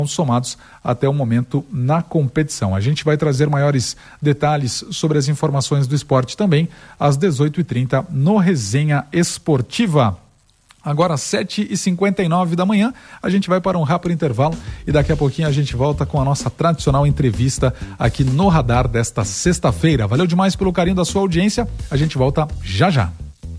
somados até o momento na competição. A gente vai trazer maiores detalhes sobre as informações do esporte também às 18h30 no Resenha Esportiva. Agora 7h59 da manhã, a gente vai para um rápido intervalo e daqui a pouquinho a gente volta com a nossa tradicional entrevista aqui no Radar desta sexta-feira. Valeu demais pelo carinho da sua audiência, a gente volta já já.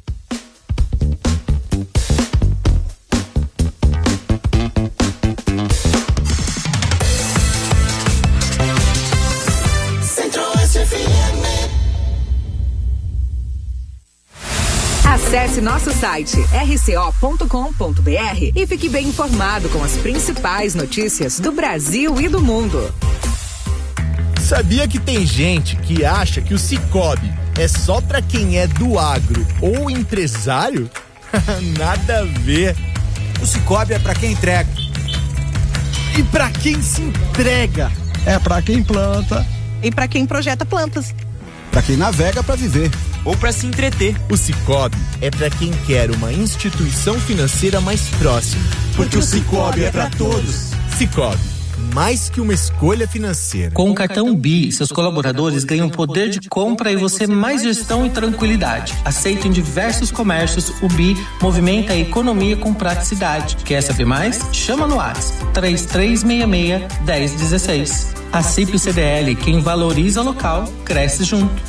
Acesse nosso site rco.com.br e fique bem informado com as principais notícias do Brasil e do mundo. Sabia que tem gente que acha que o Sicoob é só pra quem é do agro ou empresário? Nada a ver. O Sicoob é pra quem entrega. E pra quem se entrega? É pra quem planta. E pra quem projeta plantas. Pra quem navega pra viver. Ou pra se entreter. O Sicoob é pra quem quer uma instituição financeira mais próxima. Porque o Sicoob é pra todos. Sicoob, mais que uma escolha financeira. Com o cartão BI, seus colaboradores ganham poder de compra e você mais gestão e tranquilidade. Aceito em diversos comércios, o BI movimenta a economia com praticidade. Quer saber mais? Chama no WhatsApp 3366-1016. A CIP CDL, quem valoriza local, cresce junto.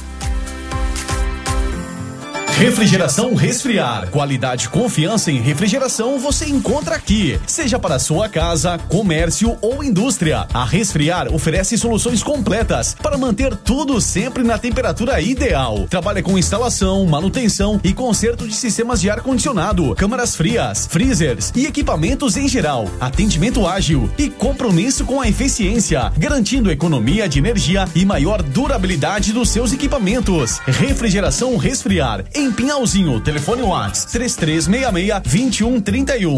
Refrigeração Resfriar. Qualidade e confiança em refrigeração você encontra aqui. Seja para sua casa, comércio ou indústria. A Resfriar oferece soluções completas para manter tudo sempre na temperatura ideal. Trabalha com instalação, manutenção e conserto de sistemas de ar-condicionado, câmaras frias, freezers e equipamentos em geral. Atendimento ágil e compromisso com a eficiência, garantindo economia de energia e maior durabilidade dos seus equipamentos. Refrigeração Resfriar. Em Pinhalzinho, telefone WhatsApp 3366-2131.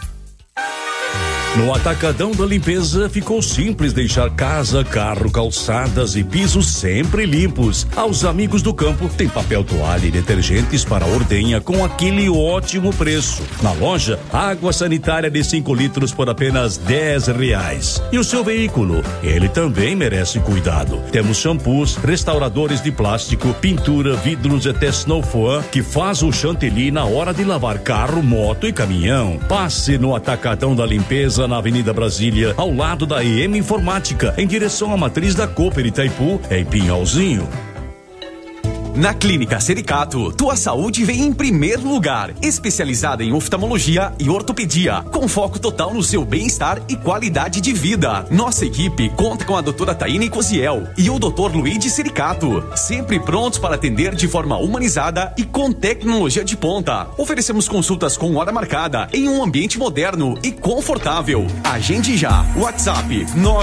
No Atacadão da Limpeza ficou simples deixar casa, carro, calçadas e pisos sempre limpos. Aos amigos do campo tem papel toalha e detergentes para ordenha com aquele ótimo preço. Na loja, água sanitária de 5 litros por apenas R$10. E o seu veículo? Ele também merece cuidado. Temos shampoos, restauradores de plástico, pintura, vidros e até Snowfoam que faz o chantilly na hora de lavar carro, moto e caminhão. Passe no Atacadão da Limpeza na Avenida Brasília, ao lado da EM Informática, em direção à matriz da Cooper Itaipu, em Pinhalzinho. Na Clínica Sericato, tua saúde vem em primeiro lugar. Especializada em oftalmologia e ortopedia, com foco total no seu bem-estar e qualidade de vida. Nossa equipe conta com a doutora Taine Cosiel e o doutor Luigi Sericato, sempre prontos para atender de forma humanizada e com tecnologia de ponta. Oferecemos consultas com hora marcada em um ambiente moderno e confortável. Agende já. WhatsApp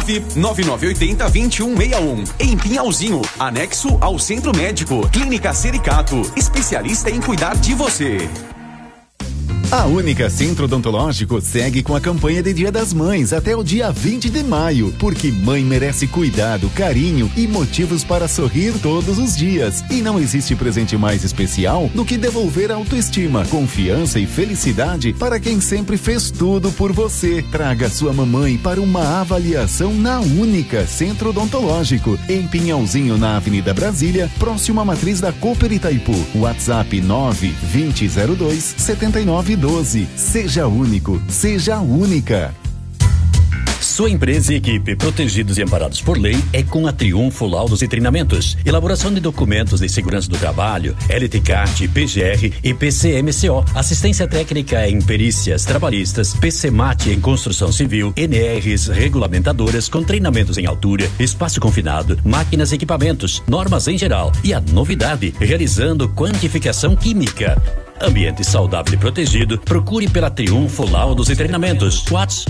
99980-2161. Em Pinhalzinho, anexo ao Centro Médico. Clínica Sericato, especialista em cuidar de você. A Única Centro Odontológico segue com a campanha de Dia das Mães até o dia 20 de maio, porque mãe merece cuidado, carinho e motivos para sorrir todos os dias. E não existe presente mais especial do que devolver a autoestima, confiança e felicidade para quem sempre fez tudo por você. Traga sua mamãe para uma avaliação na Única Centro Odontológico, em Pinhalzinho, na Avenida Brasília, próximo à matriz da Cooper Itaipu. WhatsApp 92002-7912. Seja único, seja única. Sua empresa e equipe, protegidos e amparados por lei, é com a Triunfo Laudos e Treinamentos. Elaboração de documentos de segurança do trabalho, LTCAT, PGR e PCMCO. Assistência técnica em perícias trabalhistas, PCMAT em construção civil, NRs regulamentadoras com treinamentos em altura, espaço confinado, máquinas e equipamentos, normas em geral. E a novidade, realizando quantificação química. Ambiente saudável e protegido, procure pela Triunfo Laudos e Treinamentos. WhatsApp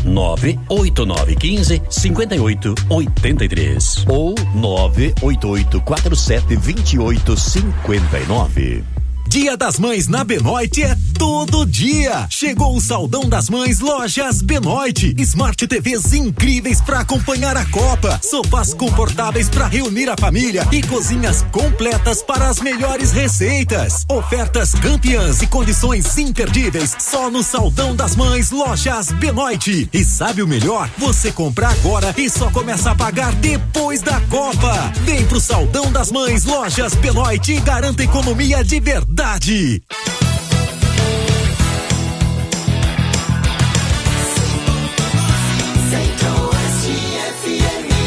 98915-5883 ou 988472859. Dia das Mães na Benoit é todo dia. Chegou o Saldão das Mães Lojas Benoit. Smart TVs incríveis para acompanhar a Copa, sofás confortáveis para reunir a família e cozinhas completas para as melhores receitas. Ofertas campeãs e condições imperdíveis só no Saldão das Mães Lojas Benoit. E sabe o melhor? Você compra agora e só começa a pagar depois da Copa. Vem pro Saldão das Mães Lojas Benoit e garanta economia de verdade. Centro-Oeste FM.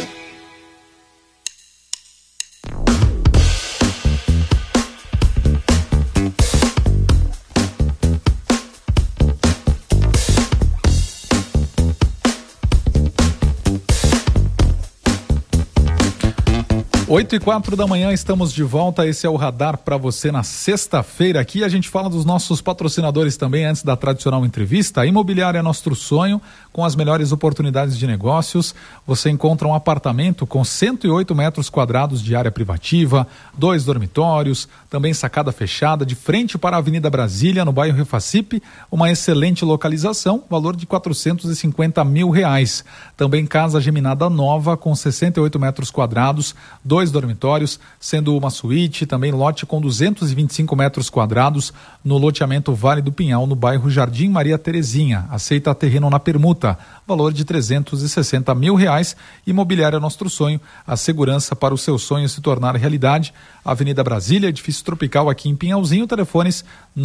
8h04 da manhã, estamos de volta. Esse é o Radar para você na sexta-feira. Aqui a gente fala dos nossos patrocinadores também antes da tradicional entrevista. A Imobiliária Nostro Sonho, com as melhores oportunidades de negócios. Você encontra um apartamento com 108 metros quadrados de área privativa, 2 dormitórios, também sacada fechada, de frente para a Avenida Brasília, no bairro Refacipe. Uma excelente localização, valor de R$450 mil. Também casa geminada nova com 68 metros quadrados, 2 dormitórios, sendo uma suíte, também lote com 225 metros quadrados no loteamento Vale do Pinhal, no bairro Jardim Maria Terezinha. Aceita terreno na permuta, valor de R$360 mil. Imobiliária Nostro Sonho, a segurança para o seu sonho se tornar realidade. Avenida Brasília, edifício Tropical, aqui em Pinhalzinho. Telefones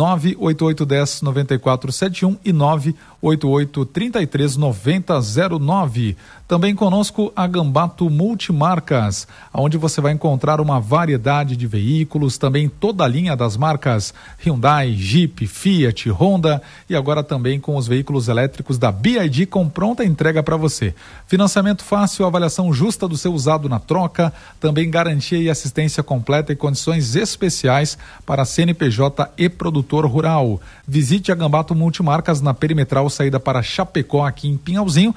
98810-9471 e 988-33-9009. Também conosco a Gambato Multimarcas, onde você vai encontrar uma variedade de veículos, também toda a linha das marcas Hyundai, Jeep, Fiat, Honda e agora também com os veículos elétricos da BYD com pronta entrega para você. Financiamento fácil, avaliação justa do seu usado na troca, também garantia e assistência completa e condições especiais para CNPJ e produtor rural. Visite a Gambato Multimarcas na Perimetral, saída para Chapecó, aqui em Pinhalzinho,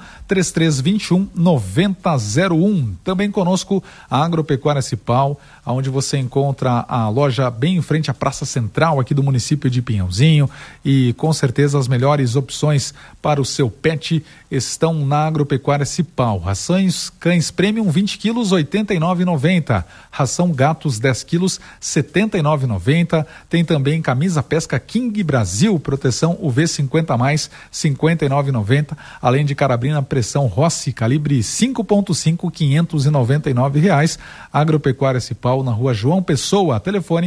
3321-9001. Também conosco a Agropecuária Cipal, onde você encontra a loja bem em frente à Praça Central aqui do município de Pinhalzinho, e com certeza as melhores opções para o seu pet estão na Agropecuária Cipal. Rações cães premium 20 quilos R$ 89,90. Ração gatos 10 quilos R$ 79,90. Tem também camisa pesca King Brasil, proteção UV 50+, R$ 59,90. Além de carabina pressão Rossi, calibre 5.5, R$ 599. Agropecuária Cipal, na rua João Pessoa, telefone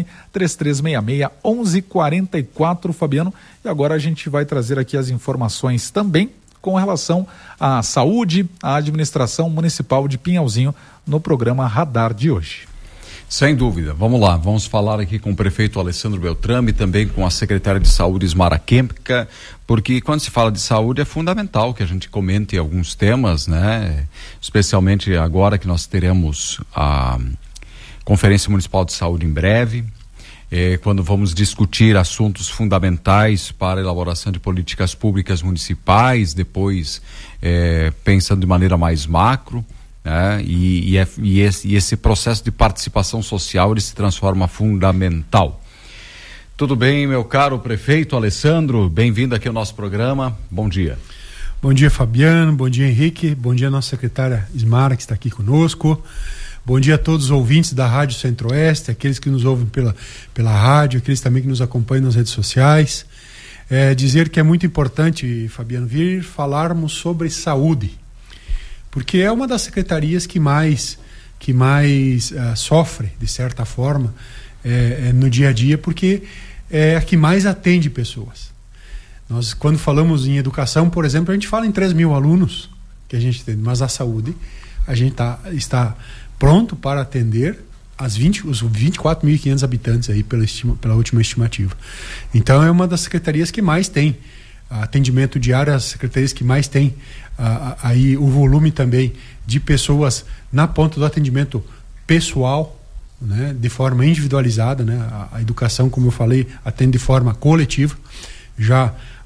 3366-1144, Fabiano. E agora a gente vai trazer aqui as informações também com relação à saúde, à administração municipal de Pinhalzinho no programa Radar de hoje. Sem dúvida, vamos lá, vamos falar aqui com o prefeito Alessandro Beltrame, também com a secretária de saúde Ismara Kempka, porque quando se fala de saúde é fundamental que a gente comente alguns temas, né? Especialmente agora que nós teremos a Conferência Municipal de Saúde em breve, quando vamos discutir assuntos fundamentais para a elaboração de políticas públicas municipais, depois pensando de maneira mais macro, né? E esse processo de participação social ele se transforma fundamental. Tudo bem, meu caro prefeito Alessandro, bem-vindo aqui ao nosso programa, bom dia. Bom dia, Fabiano, bom dia, Henrique, bom dia, nossa secretária Ismara, que está aqui conosco. Bom dia a todos os ouvintes da Rádio Centro-Oeste, aqueles que nos ouvem pela rádio, aqueles também que nos acompanham nas redes sociais. Dizer que é muito importante, Fabiano, vir falarmos sobre saúde, porque é uma das secretarias que mais sofre, de certa forma, no dia a dia, porque é a que mais atende pessoas. Nós, quando falamos em educação, por exemplo, a gente fala em 3 mil alunos que a gente tem, mas a saúde, a gente está pronto para atender os 24.500 habitantes aí pela última estimativa. Então é uma das secretarias que mais tem atendimento diário, as secretarias que mais tem aí o volume também de pessoas na ponta do atendimento pessoal, né, de forma individualizada, né? A educação, como eu falei, atende de forma coletiva. Já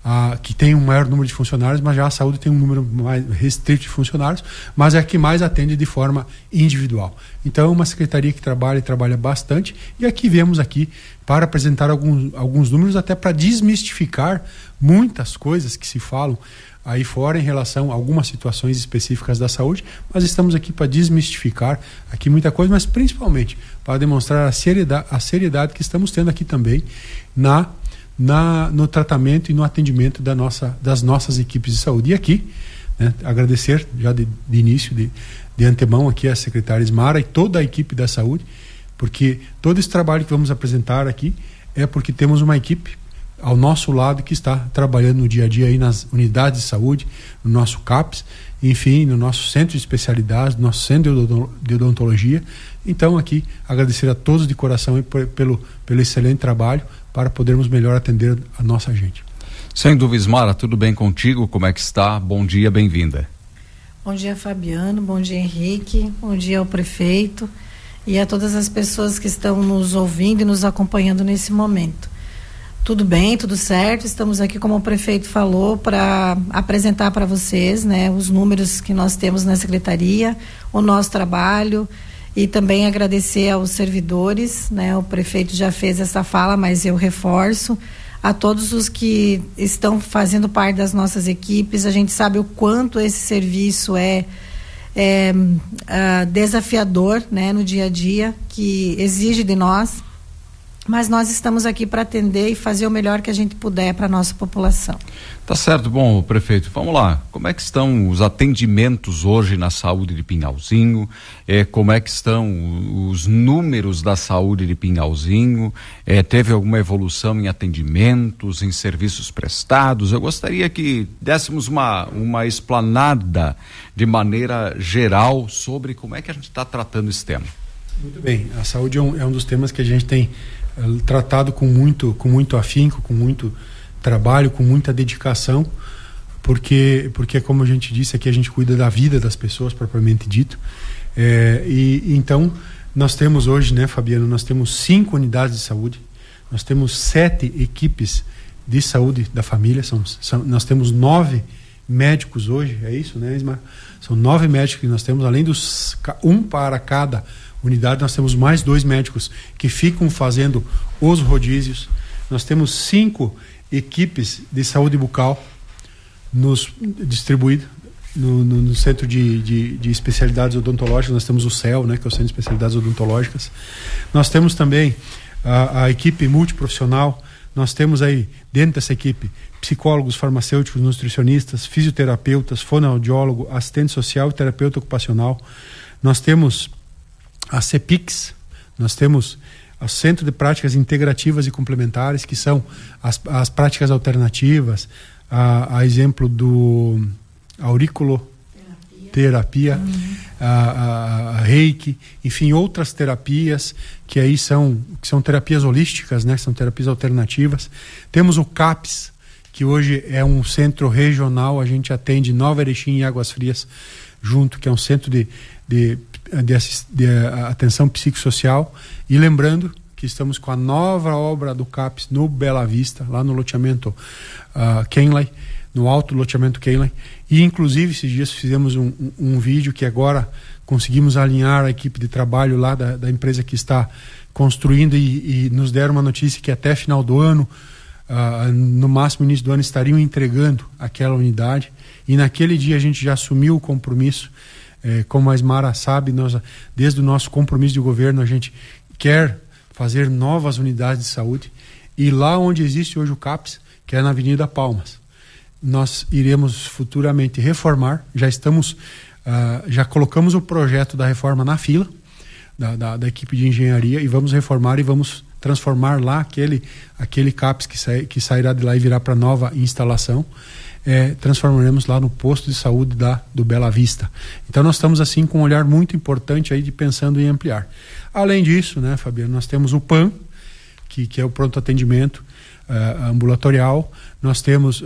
que tem um maior número de funcionários, mas já a saúde tem um número mais restrito de funcionários, mas é a que mais atende de forma individual. Então é uma secretaria que trabalha bastante, e aqui viemos aqui para apresentar alguns números, até para desmistificar muitas coisas que se falam aí fora em relação a algumas situações específicas da saúde, mas estamos aqui para desmistificar aqui muita coisa, mas principalmente para demonstrar a seriedade que estamos tendo aqui também no tratamento e no atendimento das nossas equipes de saúde. E aqui, né, agradecer já de início, de antemão aqui a secretária Ismara e toda a equipe da saúde, porque todo esse trabalho que vamos apresentar aqui é porque temos uma equipe ao nosso lado que está trabalhando no dia a dia aí nas unidades de saúde, no nosso CAPS, enfim, no nosso centro de especialidades, no nosso centro de odontologia. Então aqui agradecer a todos de coração aí pelo excelente trabalho para podermos melhor atender a nossa gente. Sem dúvida, Ismara, tudo bem contigo? Como é que está? Bom dia, bem-vinda. Bom dia, Fabiano, bom dia, Henrique, bom dia ao prefeito e a todas as pessoas que estão nos ouvindo e nos acompanhando nesse momento. Tudo bem, tudo certo, estamos aqui, como o prefeito falou, para apresentar para vocês, né, os números que nós temos na secretaria, o nosso trabalho, e também agradecer aos servidores, né, o prefeito já fez essa fala, mas eu reforço, a todos os que estão fazendo parte das nossas equipes. A gente sabe o quanto esse serviço é desafiador, né, no dia a dia, que exige de nós, mas nós estamos aqui para atender e fazer o melhor que a gente puder para a nossa população. Tá certo. Bom, prefeito, vamos lá. Como é que estão os atendimentos hoje na saúde de Pinhalzinho? Como é que estão os números da saúde de Pinhalzinho? Teve alguma evolução em atendimentos, em serviços prestados? Eu gostaria que dessemos uma explanada de maneira geral sobre como é que a gente está tratando esse tema. Muito bem. A saúde é um dos temas que a gente tem tratado com muito afinco, com muito trabalho, com muita dedicação, porque como a gente disse aqui, a gente cuida da vida das pessoas, propriamente dito. Então nós temos hoje, né, Fabiano, nós temos 5 unidades de saúde, nós temos 7 equipes de saúde da família, nós temos 9 médicos hoje, é isso, né, Ismar? São 9 médicos que nós temos, além dos um para cada unidade, nós temos mais 2 médicos que ficam fazendo os rodízios. Nós temos 5 equipes de saúde bucal distribuídas no centro de especialidades odontológicas. Nós temos o CEL, né, que é o Centro de Especialidades Odontológicas. Nós temos também a equipe multiprofissional. Nós temos aí, dentro dessa equipe, psicólogos, farmacêuticos, nutricionistas, fisioterapeutas, fonoaudiólogo, assistente social e terapeuta ocupacional. Nós temos a CEPIX, nós temos o Centro de Práticas Integrativas e Complementares, que são as práticas alternativas, a exemplo do auriculoterapia, a reiki, enfim, outras terapias que aí são terapias holísticas, né? São terapias alternativas. Temos o CAPS, que hoje é um centro regional, a gente atende Nova Erechim e Águas Frias junto, que é um centro de atenção psicossocial. E lembrando que estamos com a nova obra do CAPS no Bela Vista, lá no loteamento Kenley, no alto loteamento Kenley. E inclusive esses dias fizemos um vídeo que agora conseguimos alinhar a equipe de trabalho lá da empresa que está construindo e nos deram uma notícia que até final do ano, no máximo início do ano, estariam entregando aquela unidade. E naquele dia a gente já assumiu o compromisso. Como a Ismara sabe, desde o nosso compromisso de governo, a gente quer fazer novas unidades de saúde. E lá onde existe hoje o CAPS, que é na Avenida Palmas, nós iremos futuramente reformar. Já colocamos o projeto da reforma na fila da equipe de engenharia, e vamos reformar e vamos transformar lá aquele CAPS que sairá de lá e virá para nova instalação. Transformaremos lá no posto de saúde do Bela Vista. Então nós estamos assim com um olhar muito importante aí pensando em ampliar. Além disso, né, Fabiano, nós temos o PAN, que é o pronto atendimento ambulatorial. Nós temos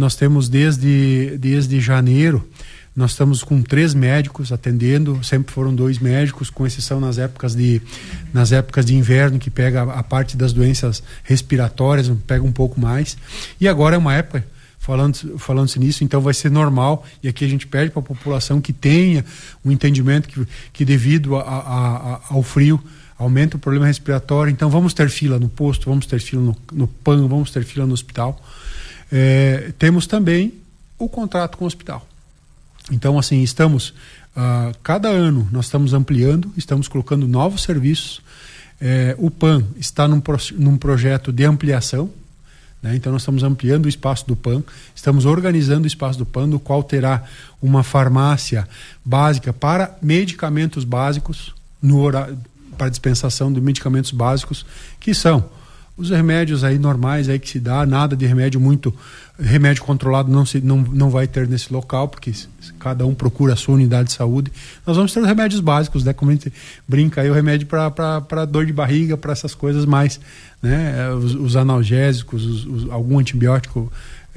desde janeiro, nós estamos com 3 médicos atendendo, sempre foram 2 médicos, com exceção nas épocas de inverno, que pega a parte das doenças respiratórias, pega um pouco mais. E agora é uma época, falando-se nisso, então vai ser normal, e aqui a gente pede para a população que tenha um entendimento que devido ao frio aumenta o problema respiratório, então vamos ter fila no posto, vamos ter fila no PAN, vamos ter fila no hospital. Temos também o contrato com o hospital. Então, assim, estamos, cada ano nós estamos ampliando, estamos colocando novos serviços. O PAN está num projeto de ampliação, né? Então nós estamos ampliando o espaço do PAN, estamos organizando o espaço do PAN, no qual terá uma farmácia básica para medicamentos básicos, no horário, para dispensação de medicamentos básicos, que são os remédios aí normais aí que se dá, nada de remédio controlado não vai ter nesse local, porque cada um procura a sua unidade de saúde. Nós vamos ter os remédios básicos, né? Como a gente brinca aí, o remédio para dor de barriga, para essas coisas mais, né? Os analgésicos, algum antibiótico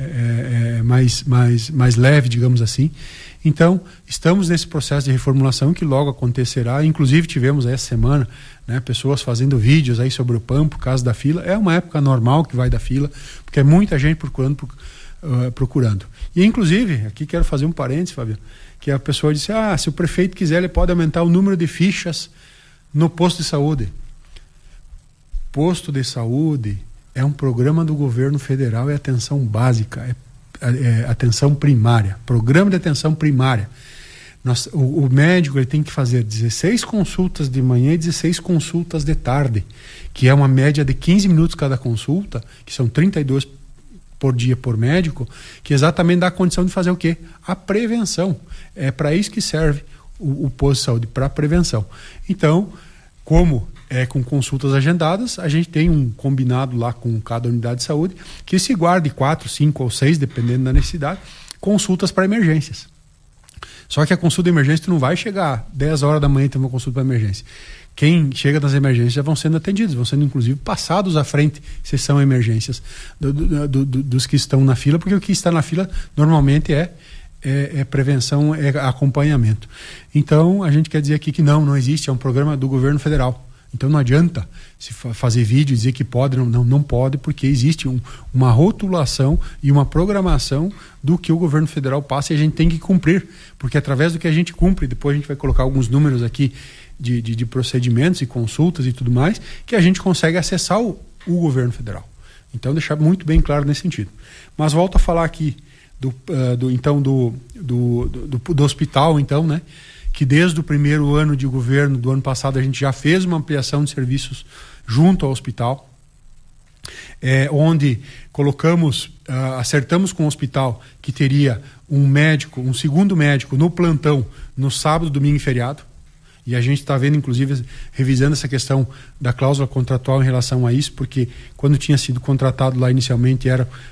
mais leve, digamos assim. Então, estamos nesse processo de reformulação que logo acontecerá. Inclusive, tivemos essa semana, né, pessoas fazendo vídeos aí sobre o PAN por causa da fila. É uma época normal que vai da fila, porque é muita gente procurando. E, inclusive, aqui quero fazer um parênteses, Fabiano, que a pessoa disse, se o prefeito quiser, ele pode aumentar o número de fichas no posto de saúde. Posto de saúde é um programa do governo federal, é atenção básica, atenção primária, programa de atenção primária. O médico ele tem que fazer 16 consultas de manhã e 16 consultas de tarde, que é uma média de 15 minutos cada consulta, que são 32 por dia por médico, que exatamente dá a condição de fazer o quê? A prevenção. É para isso que serve o posto de saúde, para a prevenção. Então, como com consultas agendadas, a gente tem um combinado lá com cada unidade de saúde que se guarde 4, 5 ou 6, dependendo da necessidade, consultas para emergências. Só que a consulta de emergência tu não vai chegar 10 horas da manhã e ter uma consulta para emergência. Quem chega das emergências já vão sendo atendidos, vão sendo inclusive passados à frente, se são emergências dos que estão na fila, porque o que está na fila normalmente é prevenção, é acompanhamento. Então a gente quer dizer aqui que não existe, é um programa do governo federal. Então não adianta se fazer vídeo e dizer que pode, não pode, porque existe uma rotulação e uma programação do que o governo federal passa e a gente tem que cumprir, porque através do que a gente cumpre, depois a gente vai colocar alguns números aqui de procedimentos e consultas e tudo mais, que a gente consegue acessar o governo federal. Então deixar muito bem claro nesse sentido. Mas volto a falar aqui do hospital, então, né? Que desde o primeiro ano de governo do ano passado a gente já fez uma ampliação de serviços junto ao hospital, onde acertamos com o hospital que teria um segundo médico no plantão no sábado, domingo e feriado, e a gente está vendo, inclusive, revisando essa questão da cláusula contratual em relação a isso, porque quando tinha sido contratado lá inicialmente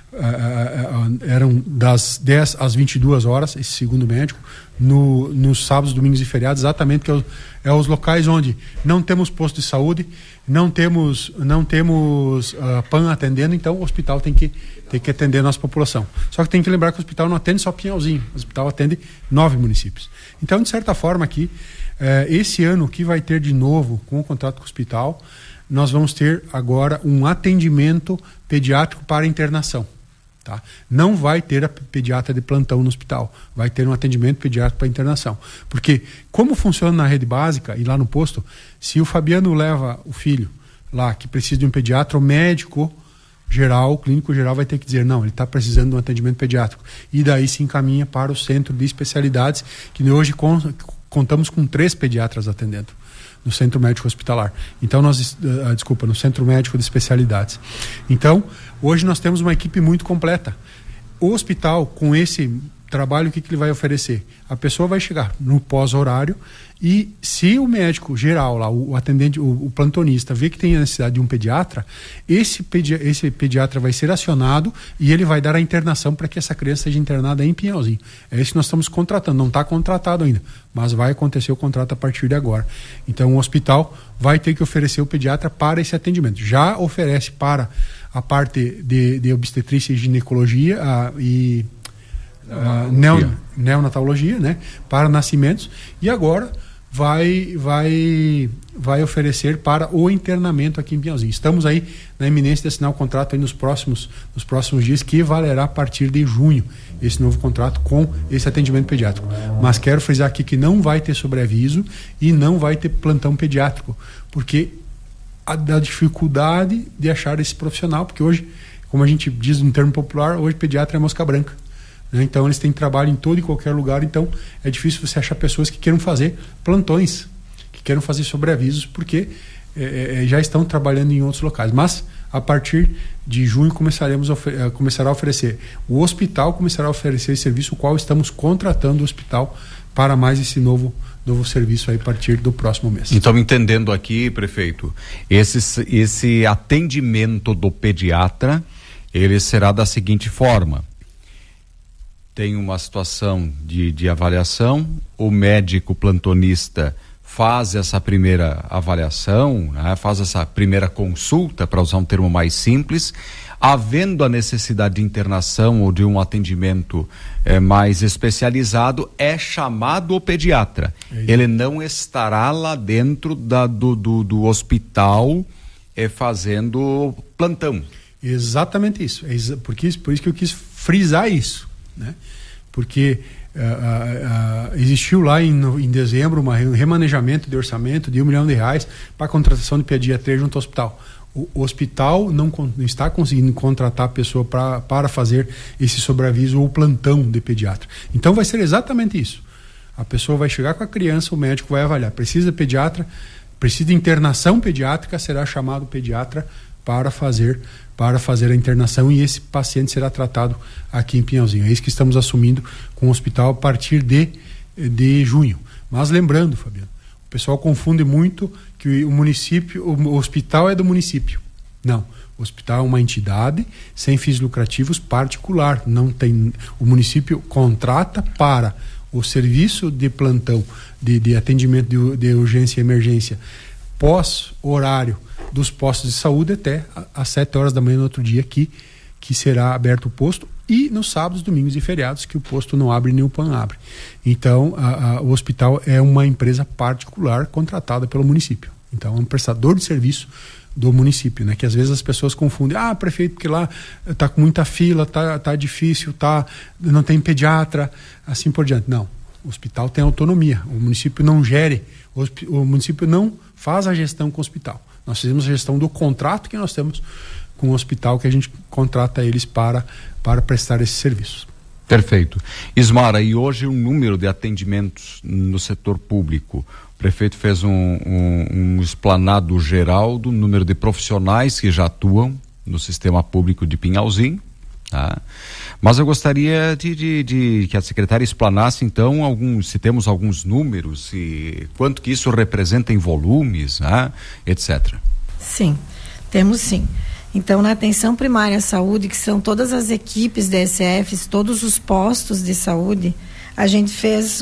eram das 10 às 22 horas, esse segundo médico, nos sábados, domingos e feriados, exatamente, que é os locais onde não temos posto de saúde, não temos PAN atendendo, então o hospital tem que atender a nossa população. Só que tem que lembrar que o hospital não atende só Pinhalzinho, o hospital atende 9 municípios. Então, de certa forma aqui, esse ano, o que vai ter de novo com o contrato com o hospital, nós vamos ter agora um atendimento pediátrico para internação. Tá? Não vai ter a pediatra de plantão no hospital, vai ter um atendimento pediátrico para internação. Porque como funciona na rede básica e lá no posto, se o Fabiano leva o filho lá que precisa de um pediatra, o médico geral, o clínico geral vai ter que dizer, não, ele está precisando de um atendimento pediátrico. E daí se encaminha para o centro de especialidades, que hoje contamos com 3 pediatras atendendo no centro médico hospitalar. Então no centro médico de especialidades. Então, hoje nós temos uma equipe muito completa. O hospital, com esse trabalho, o que ele vai oferecer? A pessoa vai chegar no pós-horário e se o médico geral lá, o atendente, o plantonista, vê que tem a necessidade de um pediatra, esse pediatra vai ser acionado e ele vai dar a internação para que essa criança seja internada em Pinhalzinho. É isso que nós estamos contratando, não está contratado ainda, mas vai acontecer o contrato a partir de agora. Então o hospital vai ter que oferecer o pediatra para esse atendimento. Já oferece para a parte de obstetrícia e ginecologia neonatologia, né, para nascimentos, e agora vai oferecer para o internamento aqui em Pinhalzinho. Estamos aí na iminência de assinar o contrato aí nos próximos dias, que valerá a partir de junho, esse novo contrato com esse atendimento pediátrico. Mas quero frisar aqui que não vai ter sobreaviso e não vai ter plantão pediátrico, porque da dificuldade de achar esse profissional, porque hoje, como a gente diz no termo popular, hoje pediatra é mosca branca, né? Então eles têm trabalho em todo e qualquer lugar, então é difícil você achar pessoas que queiram fazer plantões, que queiram fazer sobreavisos, porque já estão trabalhando em outros locais. Mas a partir de junho começará a oferecer, o hospital começará a oferecer esse serviço, o qual estamos contratando o hospital para mais esse novo serviço aí a partir do próximo mês. Então, entendendo aqui, prefeito, esse atendimento do pediatra, ele será da seguinte forma: tem uma situação de avaliação, o médico plantonista faz essa primeira avaliação, né, faz essa primeira consulta, para usar um termo mais simples. Havendo a necessidade de internação ou de um atendimento mais especializado, é chamado o pediatra. Ele não estará lá dentro do hospital fazendo plantão. Exatamente isso. Por isso que eu quis frisar isso, né? Porque existiu lá em dezembro um remanejamento de orçamento de R$1 milhão para a contratação de pediatria junto ao hospital. O hospital não está conseguindo contratar a pessoa para fazer esse sobreaviso ou plantão de pediatra. Então vai ser exatamente isso. A pessoa vai chegar com a criança, o médico vai avaliar. Precisa de pediatra, precisa de internação pediátrica, será chamado o pediatra para fazer a internação, e esse paciente será tratado aqui em Pinhalzinho. É isso que estamos assumindo com o hospital a partir de junho. Mas lembrando, Fabiano, o pessoal confunde muito que o hospital é do município. Não, o hospital é uma entidade sem fins lucrativos particular. Não tem, o município contrata para o serviço de plantão, de atendimento de urgência e emergência pós-horário dos postos de saúde até às 7 horas da manhã no outro dia que será aberto o posto, e nos sábados, domingos e feriados que o posto não abre nem o PAN abre. Então o hospital é uma empresa particular contratada pelo município. Então é um prestador de serviço do município, né? Que às vezes as pessoas confundem, prefeito, porque lá está com muita fila, tá difícil, não tem pediatra, assim por diante. Não, o hospital tem autonomia, o município não gere, o município não faz a gestão com o hospital. Nós fizemos a gestão do contrato que nós temos com o hospital, que a gente contrata eles para prestar esses serviços. Perfeito. Ismara, e hoje o número de atendimentos no setor público, o prefeito fez um explanado geral do número de profissionais que já atuam no sistema público de Pinhalzinho, tá? Mas eu gostaria de que a secretária explanasse então se temos alguns números e quanto que isso representa em volumes, né, etc. Sim, temos sim. Então, na atenção primária à saúde, que são todas as equipes DSFs, todos os postos de saúde, a gente fez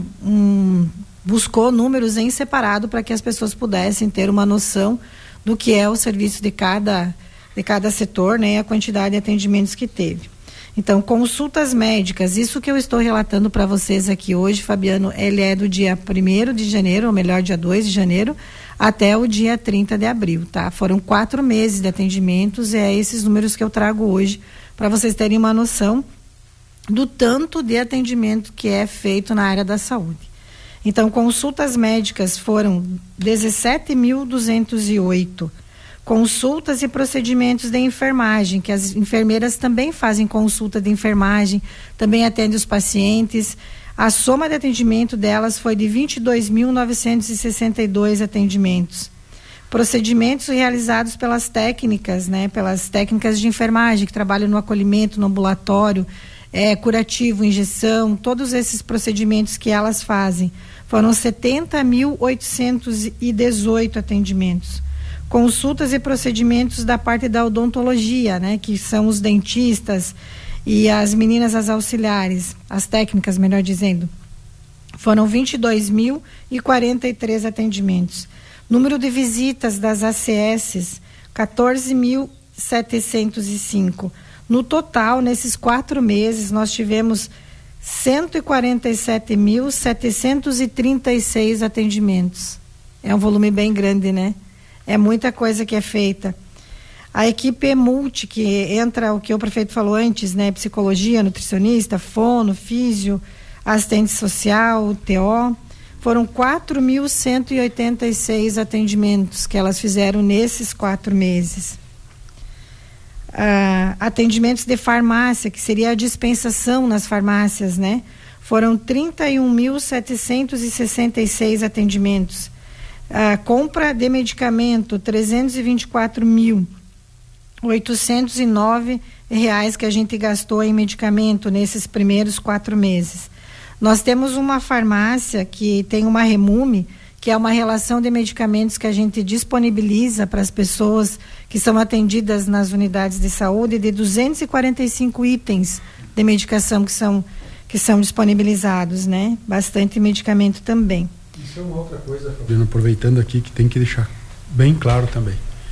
buscou números em separado para que as pessoas pudessem ter uma noção do que é o serviço de cada setor, né, e a quantidade de atendimentos que teve. Então, consultas médicas, isso que eu estou relatando para vocês aqui hoje, Fabiano, ele é do dia 1º de janeiro, ou melhor, dia 2 de janeiro, até o dia 30 de abril, tá? Foram 4 meses de atendimentos, e é esses números que eu trago hoje, para vocês terem uma noção do tanto de atendimento que é feito na área da saúde. Então, consultas médicas foram 17.208. Consultas e procedimentos de enfermagem, que as enfermeiras também fazem consulta de enfermagem, também atendem os pacientes. A soma de atendimento delas foi de 22.962 atendimentos. Procedimentos realizados pelas técnicas, né, pelas técnicas de enfermagem, que trabalham no acolhimento, no ambulatório, curativo, injeção, todos esses procedimentos que elas fazem. Foram 70.818 atendimentos. Consultas e procedimentos da parte da odontologia, né, que são os dentistas e as meninas, as auxiliares, as técnicas, melhor dizendo. Foram 22.043 atendimentos. Número de visitas das ACS, 14.705. No total, nesses 4 meses, nós tivemos 147.736 atendimentos. É um volume bem grande, né? É muita coisa que é feita. A equipe multi, que entra o que o prefeito falou antes, né? Psicologia, nutricionista, fono, físio, assistente social, TO, foram 4.186 atendimentos que elas fizeram nesses 4 meses. Atendimentos de farmácia, que seria a dispensação nas farmácias, né? Foram 31.766 atendimentos. Compra de medicamento, 324.809 reais que a gente gastou em medicamento nesses primeiros 4 meses. Nós temos uma farmácia que tem uma Remume, que é uma relação de medicamentos que a gente disponibiliza para as pessoas que são atendidas nas unidades de saúde, de 245 itens de medicação que são disponibilizados, né? Bastante medicamento também. Isso é uma outra coisa, Fabiano, aproveitando aqui, que tem que deixar bem claro também.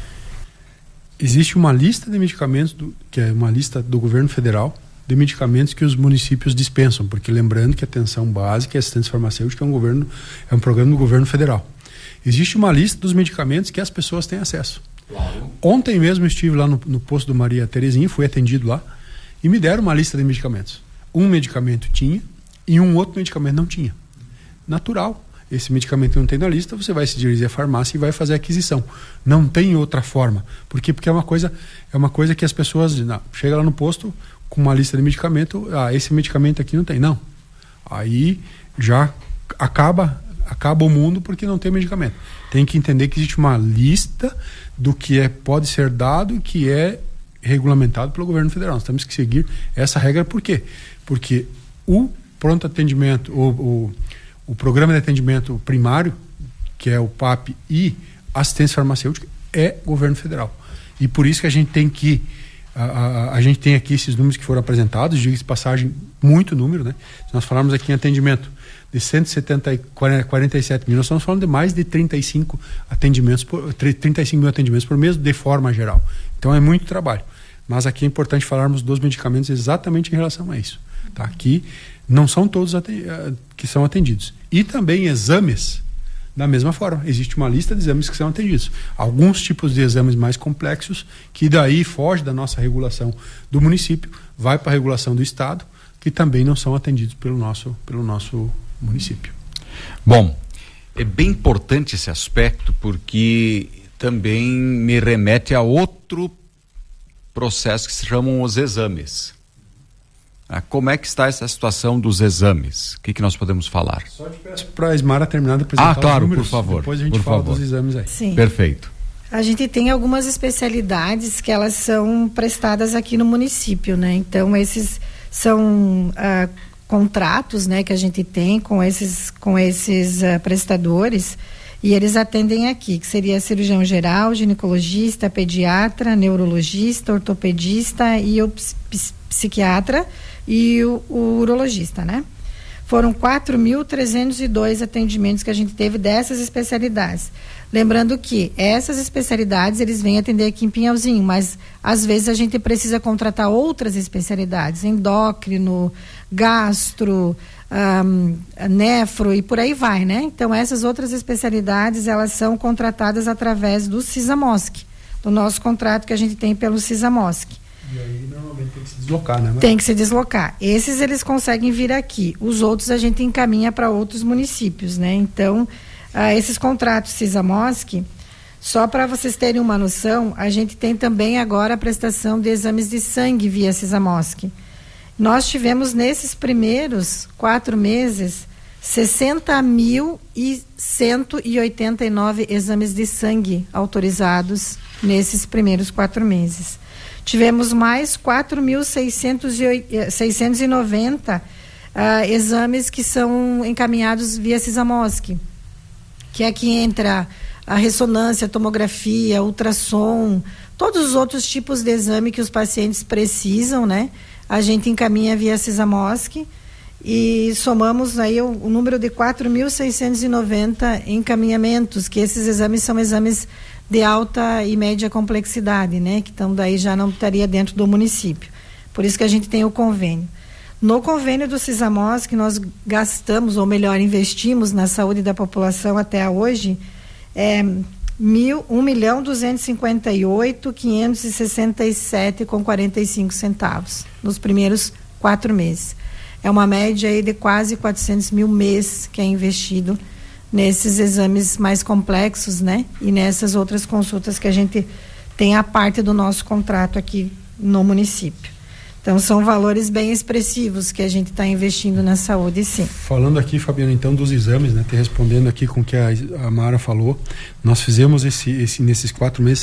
Existe uma lista de medicamentos, que é uma lista do governo federal, de medicamentos que os municípios dispensam, porque lembrando que a atenção básica e assistência farmacêutica é um programa do governo federal. Existe uma lista dos medicamentos que as pessoas têm acesso. Claro. Ontem mesmo eu estive lá no posto do Maria Terezinha, fui atendido lá, e me deram uma lista de medicamentos. Um medicamento tinha e um outro medicamento não tinha. Natural. Esse medicamento não tem na lista, você vai se dirigir à farmácia e vai fazer a aquisição. Não tem outra forma. Por quê? Porque é uma coisa que as pessoas chegam lá no posto com uma lista de medicamento, esse medicamento aqui não tem. Não. Aí já acaba o mundo porque não tem medicamento. Tem que entender que existe uma lista do que pode ser dado e que é regulamentado pelo governo federal. Nós temos que seguir essa regra. Por quê? Porque o pronto atendimento, o programa de atendimento primário, que é o PAP, e assistência farmacêutica, é governo federal. E por isso que a gente tem que a gente tem aqui esses números que foram apresentados, diga-se de passagem, muito número, né? Se nós falarmos aqui em atendimento de 47 mil, nós estamos falando de mais de 35 mil atendimentos por mês, de forma geral. Então é muito trabalho. Mas aqui é importante falarmos dos medicamentos exatamente em relação a isso. Tá? Aqui não são todos que são atendidos. E também exames, da mesma forma. Existe uma lista de exames que são atendidos. Alguns tipos de exames mais complexos, que daí foge da nossa regulação do município, vai para a regulação do Estado, que também não são atendidos pelo nosso município. Bom, é bem importante esse aspecto, porque também me remete a outro processo que se chamam os exames. Como é que está essa situação dos exames? O que nós podemos falar? Só te peço para a Ismara terminar de apresentar claro, os números, por favor. Depois a gente fala dos exames aí. Sim. Perfeito. A gente tem algumas especialidades que elas são prestadas aqui no município, né? Então, esses são contratos, né, que a gente tem com esses prestadores, e eles atendem aqui, que seria cirurgião geral, ginecologista, pediatra, neurologista, ortopedista e o psiquiatra e o urologista, né? Foram 4.302 atendimentos que a gente teve dessas especialidades. Lembrando que essas especialidades eles vêm atender aqui em Pinhalzinho, mas às vezes a gente precisa contratar outras especialidades, endócrino, gastro, nefro e por aí vai, né? Então essas outras especialidades elas são contratadas através do CISAMOSC, do nosso contrato que a gente tem pelo CISAMOSC. E aí normalmente tem que se deslocar, né? Tem que se deslocar. Esses eles conseguem vir aqui. Os outros a gente encaminha para outros municípios, né? Então, esses contratos CISAMOSC, só para vocês terem uma noção, a gente tem também agora a prestação de exames de sangue via CISAMOSC. Nós tivemos nesses primeiros 4 meses 60.189 exames de sangue autorizados nesses primeiros 4 meses. Tivemos mais 4.690 exames que são encaminhados via CISAMOSC, que aqui entra a ressonância, a tomografia, ultrassom, todos os outros tipos de exame que os pacientes precisam, né? A gente encaminha via CISAMOSC e somamos aí o número de 4.690 encaminhamentos, que esses exames são exames de alta e média complexidade, né? Que então daí já não estaria dentro do município. Por isso que a gente tem o convênio. No convênio do Cisamosc, nós gastamos, ou melhor, investimos na saúde da população até hoje, 1.258.567,45 centavos nos primeiros 4 meses. É uma média aí de quase 400 mil mês que é investido nesses exames mais complexos, né? E nessas outras consultas que a gente tem a parte do nosso contrato aqui no município. Então, são valores bem expressivos que a gente está investindo na saúde, sim. Falando aqui, Fabiana, então, dos exames, né? Respondendo aqui com o que a Mara falou, nós fizemos nesses 4 meses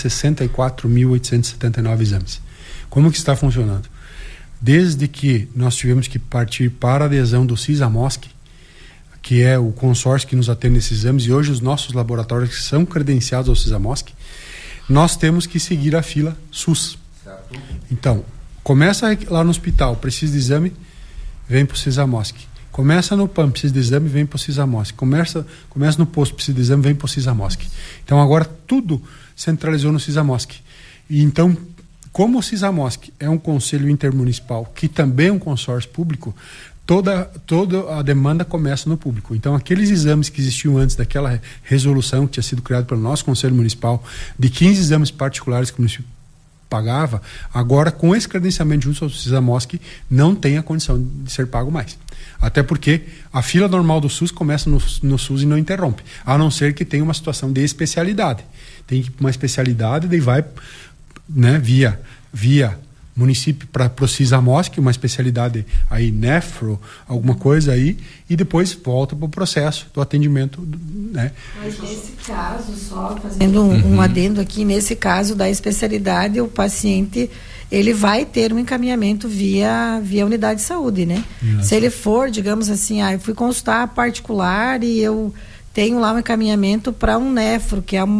64.879 exames. Como que está funcionando? Desde que nós tivemos que partir para a adesão do Cisamosc, que é o consórcio que nos atende nesses exames, e hoje os nossos laboratórios que são credenciados ao Cisamosc, nós temos que seguir a fila SUS. Certo. Então, começa lá no hospital, precisa de exame, vem para o Cisamosc. Começa no PAM, precisa de exame, vem para o Cisamosc. Começa no posto, precisa de exame, vem para o Cisamosc. Então, agora tudo centralizou no Cisamosc. E então, como o Cisamosc é um conselho intermunicipal, que também é um consórcio público, toda a demanda começa no público. Então, aqueles exames que existiam antes daquela resolução que tinha sido criada pelo nosso Conselho Municipal, de 15 exames particulares que o município pagava, agora, com esse credenciamento junto ao Cisamosc, não tem a condição de ser pago mais. Até porque a fila normal do SUS começa no SUS e não interrompe, a não ser que tenha uma situação de especialidade. Tem uma especialidade, daí vai, né, via município para o Cisamosc, uma especialidade aí, nefro, alguma coisa aí, e depois volta para o processo do atendimento, né? Mas nesse caso, só fazendo um adendo aqui, nesse caso da especialidade, o paciente, ele vai ter um encaminhamento via unidade de saúde, né? Nossa. Se ele for, digamos assim, eu fui consultar particular e eu tenho lá um encaminhamento para um nefro, que é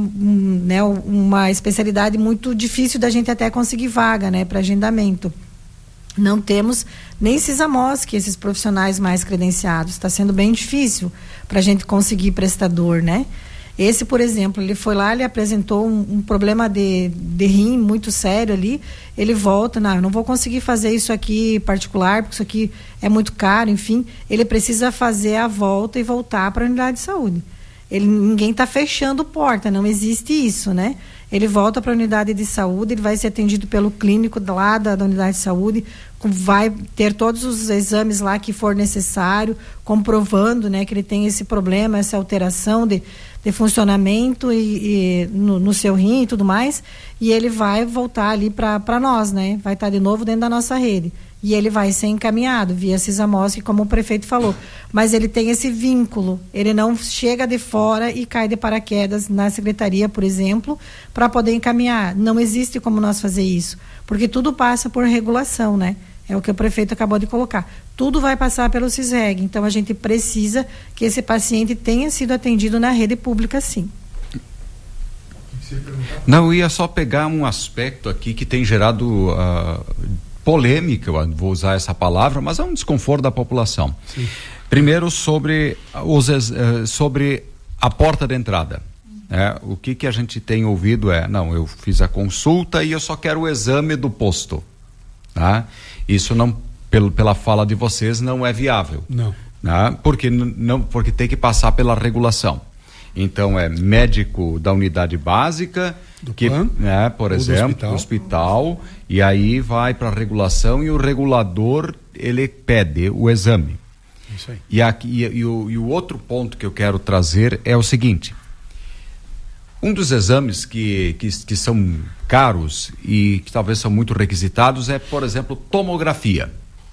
uma especialidade muito difícil da gente até conseguir vaga, né, para agendamento. Não temos nem Cisamosc, esses profissionais mais credenciados. Está sendo bem difícil para a gente conseguir prestador, né? Esse, por exemplo, ele foi lá, ele apresentou um problema de rim muito sério ali, ele volta, eu não vou conseguir fazer isso aqui particular, porque isso aqui é muito caro, enfim, ele precisa fazer a volta e voltar para a unidade de saúde. Ninguém está fechando porta, não existe isso, né? Ele volta para a unidade de saúde, ele vai ser atendido pelo clínico lá da unidade de saúde, vai ter todos os exames lá que for necessário, comprovando, né, que ele tem esse problema, essa alteração de funcionamento no seu rim e tudo mais, e ele vai voltar ali para nós, né? Vai estar de novo dentro da nossa rede. E ele vai ser encaminhado via Cisamosc, como o prefeito falou. Mas ele tem esse vínculo, ele não chega de fora e cai de paraquedas na secretaria, por exemplo, para poder encaminhar. Não existe como nós fazer isso, porque tudo passa por regulação, né? É o que o prefeito acabou de colocar. Tudo vai passar pelo CISREG, então a gente precisa que esse paciente tenha sido atendido na rede pública, sim. Não, eu ia só pegar um aspecto aqui que tem gerado polêmica, eu vou usar essa palavra, mas é um desconforto da população. Sim. Primeiro, sobre a porta de entrada. O que a gente tem ouvido eu fiz a consulta e eu só quero o exame do posto. Tá? Isso não, pela fala de vocês, não é viável. Não. Tá? Porque tem que passar pela regulação. Então, é médico da unidade básica, por exemplo, do hospital, e aí vai para a regulação e o regulador, ele pede o exame. Isso aí. E o outro ponto que eu quero trazer é o seguinte: um dos exames que são caros e que talvez são muito requisitados é, por exemplo, tomografia.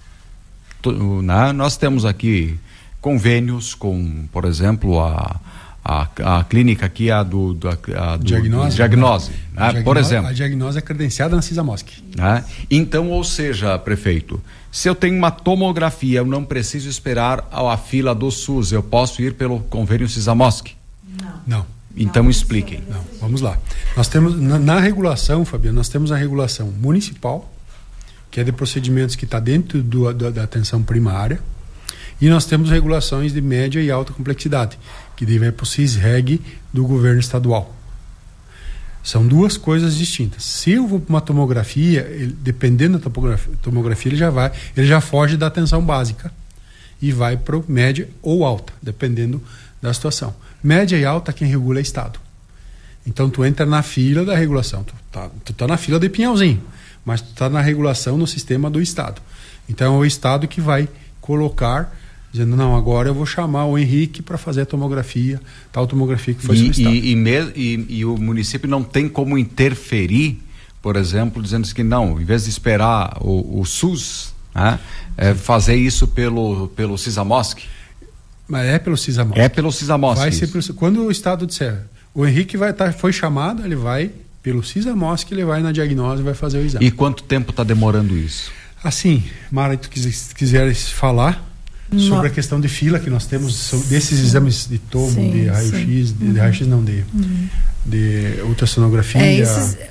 Nós temos aqui convênios com, por exemplo, a clínica aqui, do diagnose, né? Por exemplo. A diagnose é credenciada na Cisamosc. Né? Então, ou seja, prefeito, se eu tenho uma tomografia, eu não preciso esperar a fila do SUS, eu posso ir pelo convênio Cisamosc? Não. Então, expliquem. Não, vamos lá. Nós temos, na regulação, Fabiano, nós temos a regulação municipal, que é de procedimentos que está dentro da atenção primária, e nós temos regulações de média e alta complexidade, que deve ir para o CISREG do governo estadual. São duas coisas distintas. Se eu vou para uma tomografia, dependendo da tomografia, ele já foge da atenção básica e vai para média ou alta, dependendo da situação. Média e alta, quem regula é Estado. Então tu entra na fila da regulação. Tu tá na fila de Pinhalzinho, mas tu tá na regulação no sistema do Estado. Então é o Estado que vai colocar, dizendo, não, agora eu vou chamar o Henrique para fazer a tomografia, tal tomografia que foi solicitada. E o município não tem como interferir, por exemplo, dizendo que não, em vez de esperar o SUS, né, fazer isso pelo CISAMOSC? Mas é pelo CISAMOSC. É pelo CISAMOSC. Vai ser quando o Estado disser, o Henrique foi chamado, ele vai pelo CISAMOSC, ele vai na diagnose e vai fazer o exame. E quanto tempo está demorando isso? Assim, Mara, tu quiseres falar sobre a questão de fila que nós temos, desses exames de tomo, de raio-x, de raio-x não, de ultrassonografia.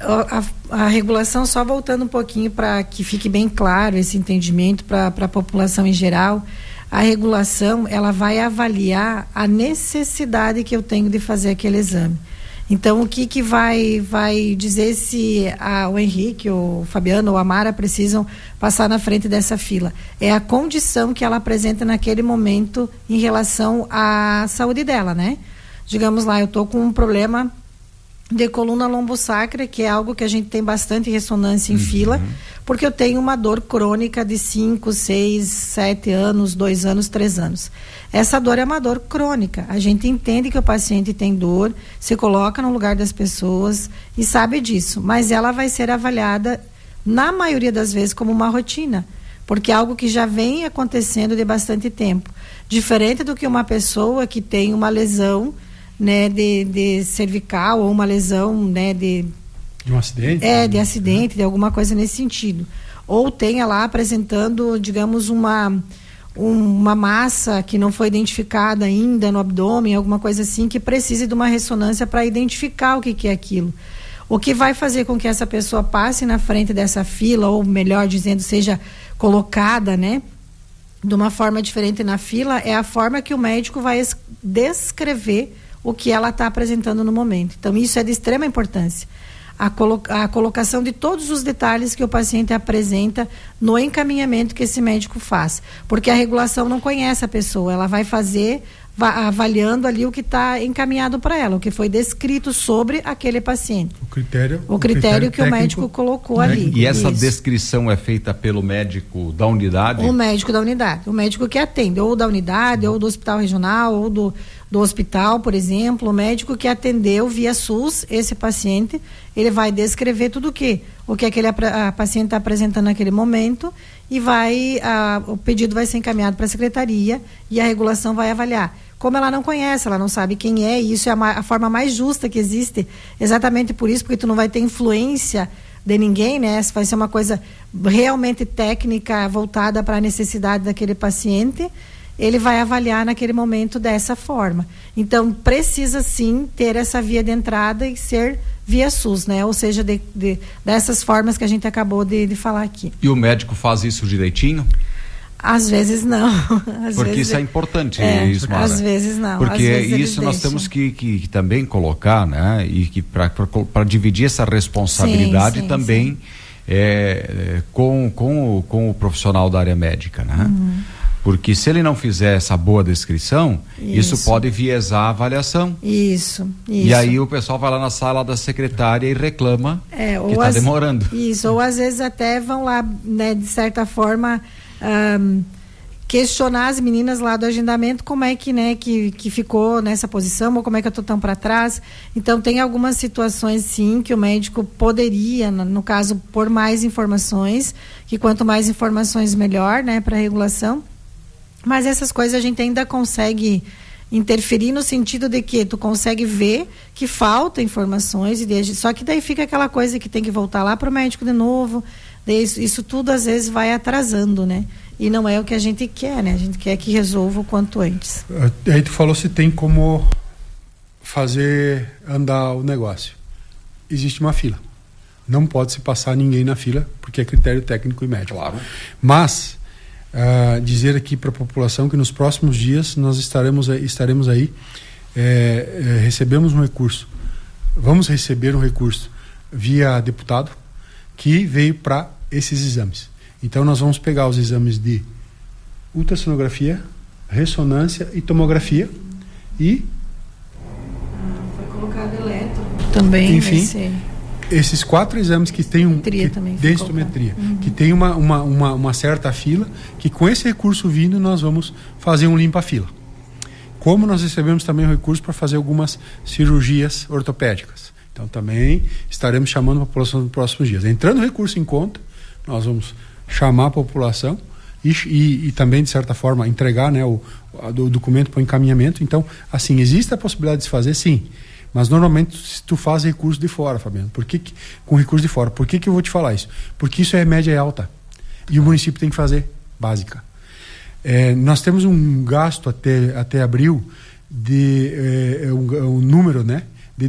A regulação, só voltando um pouquinho para que fique bem claro esse entendimento para a população em geral, a regulação, ela vai avaliar a necessidade que eu tenho de fazer aquele exame. Então, o que vai dizer se o Henrique, o Fabiano ou a Mara precisam passar na frente dessa fila? É a condição que ela apresenta naquele momento em relação à saúde dela, né? Digamos lá, eu estou com um problema de coluna lombosacra, que é algo que a gente tem bastante ressonância em fila, porque eu tenho uma dor crônica de 5, 6, 7 anos, 2 anos, 3 anos. Essa dor é uma dor crônica. A gente entende que o paciente tem dor, se coloca no lugar das pessoas e sabe disso, mas ela vai ser avaliada, na maioria das vezes, como uma rotina, porque é algo que já vem acontecendo de bastante tempo. Diferente do que uma pessoa que tem uma lesão, né, de cervical, ou uma lesão, né, de um acidente? De acidente, de alguma coisa nesse sentido. Ou tenha lá apresentando, digamos, uma massa que não foi identificada ainda no abdômen, alguma coisa assim, que precise de uma ressonância para identificar o que é aquilo. O que vai fazer com que essa pessoa passe na frente dessa fila, ou melhor dizendo, seja colocada, né, de uma forma diferente na fila, é a forma que o médico vai descrever o que ela está apresentando no momento. Então, isso é de extrema importância. A colocação de todos os detalhes que o paciente apresenta no encaminhamento que esse médico faz. Porque a regulação não conhece a pessoa, ela vai fazer avaliando ali o que está encaminhado para ela, o que foi descrito sobre aquele paciente. O critério que o médico colocou ali. E essa descrição é feita pelo médico da unidade? O médico da unidade. O médico que atende, ou da unidade, ou do hospital regional, ou do hospital, por exemplo. O médico que atendeu via SUS esse paciente, ele vai descrever tudo o que aquele paciente está apresentando naquele momento e o pedido vai ser encaminhado para a secretaria e a regulação vai avaliar. Como ela não conhece, ela não sabe quem é, e isso é a forma mais justa que existe, exatamente por isso, porque tu não vai ter influência de ninguém, né? Vai ser uma coisa realmente técnica, voltada para a necessidade daquele paciente, ele vai avaliar naquele momento dessa forma. Então, precisa sim ter essa via de entrada e ser via SUS, né? Ou seja, dessas formas que a gente acabou de falar aqui. E o médico faz isso direitinho? Às vezes não. Porque isso é importante, Ismara. Às vezes não. Porque vezes isso nós temos que também colocar, né? E que para dividir essa responsabilidade também com o profissional da área médica, né? Porque se ele não fizer essa boa descrição, isso pode viesar a avaliação. Isso. E aí o pessoal vai lá na sala da secretária e reclama que está demorando. Isso, ou às vezes até vão lá, né, de certa forma, questionar as meninas lá do agendamento como é que, né, que ficou nessa posição, ou como é que eu estou tão para trás. Então tem algumas situações sim que o médico poderia, no caso, pôr mais informações, que quanto mais informações melhor, né, para a regulação. Mas essas coisas a gente ainda consegue interferir no sentido de que tu consegue ver que falta informações, só que daí fica aquela coisa que tem que voltar lá para o médico de novo. Isso tudo às vezes vai atrasando, né? E não é o que a gente quer, né? A gente quer que resolva o quanto antes. Aí tu falou se tem como fazer andar o negócio. Existe uma fila. Não pode se passar ninguém na fila, porque é critério técnico e médico. Claro. Mas dizer aqui para a população que nos próximos dias nós estaremos aí, recebemos um recurso vamos receber um recurso via deputado que veio para esses exames. Então nós vamos pegar os exames de ultrassonografia, ressonância e tomografia e foi colocado eletro também. Enfim, esses 4 exames que tem densitometria, que tem uma certa fila, que com esse recurso vindo nós vamos fazer um limpa-fila. Como nós recebemos também o recurso para fazer algumas cirurgias ortopédicas. Então também estaremos chamando a população nos próximos dias. Entrando o recurso em conta, nós vamos chamar a população e também, de certa forma, entregar, né, o documento para o encaminhamento. Então, assim, existe a possibilidade de se fazer, sim. Mas normalmente se tu faz recurso de fora, Fabiano. Por que com recurso de fora? Por que eu vou te falar isso? Porque isso é média e alta. E o município tem que fazer básica. Nós temos um gasto até abril de um número, né, de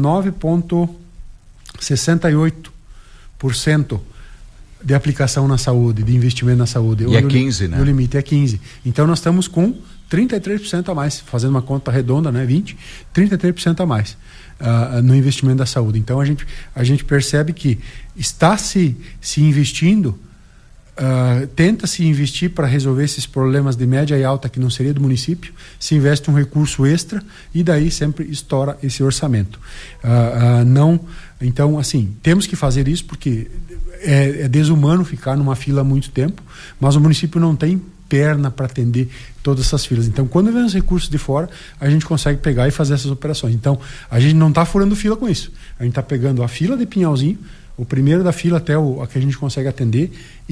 19,68% de aplicação na saúde, de investimento na saúde. E é 15, né? O limite é 15. Então nós estamos com 33% a mais, fazendo uma conta redonda, né, 33% a mais no investimento da saúde. Então a gente percebe que está se investindo, tenta se investir para resolver esses problemas de média e alta que não seria do município, se investe um recurso extra e daí sempre estoura esse orçamento. Então, assim, temos que fazer isso porque é desumano ficar numa fila há muito tempo, mas o município não tem perna para atender todas essas filas. Então, quando vem os recursos de fora, a gente consegue pegar e fazer essas operações. Então, a gente não está furando fila com isso. A gente está pegando a fila de Pinhalzinho, o primeiro da fila até a que a gente consegue atender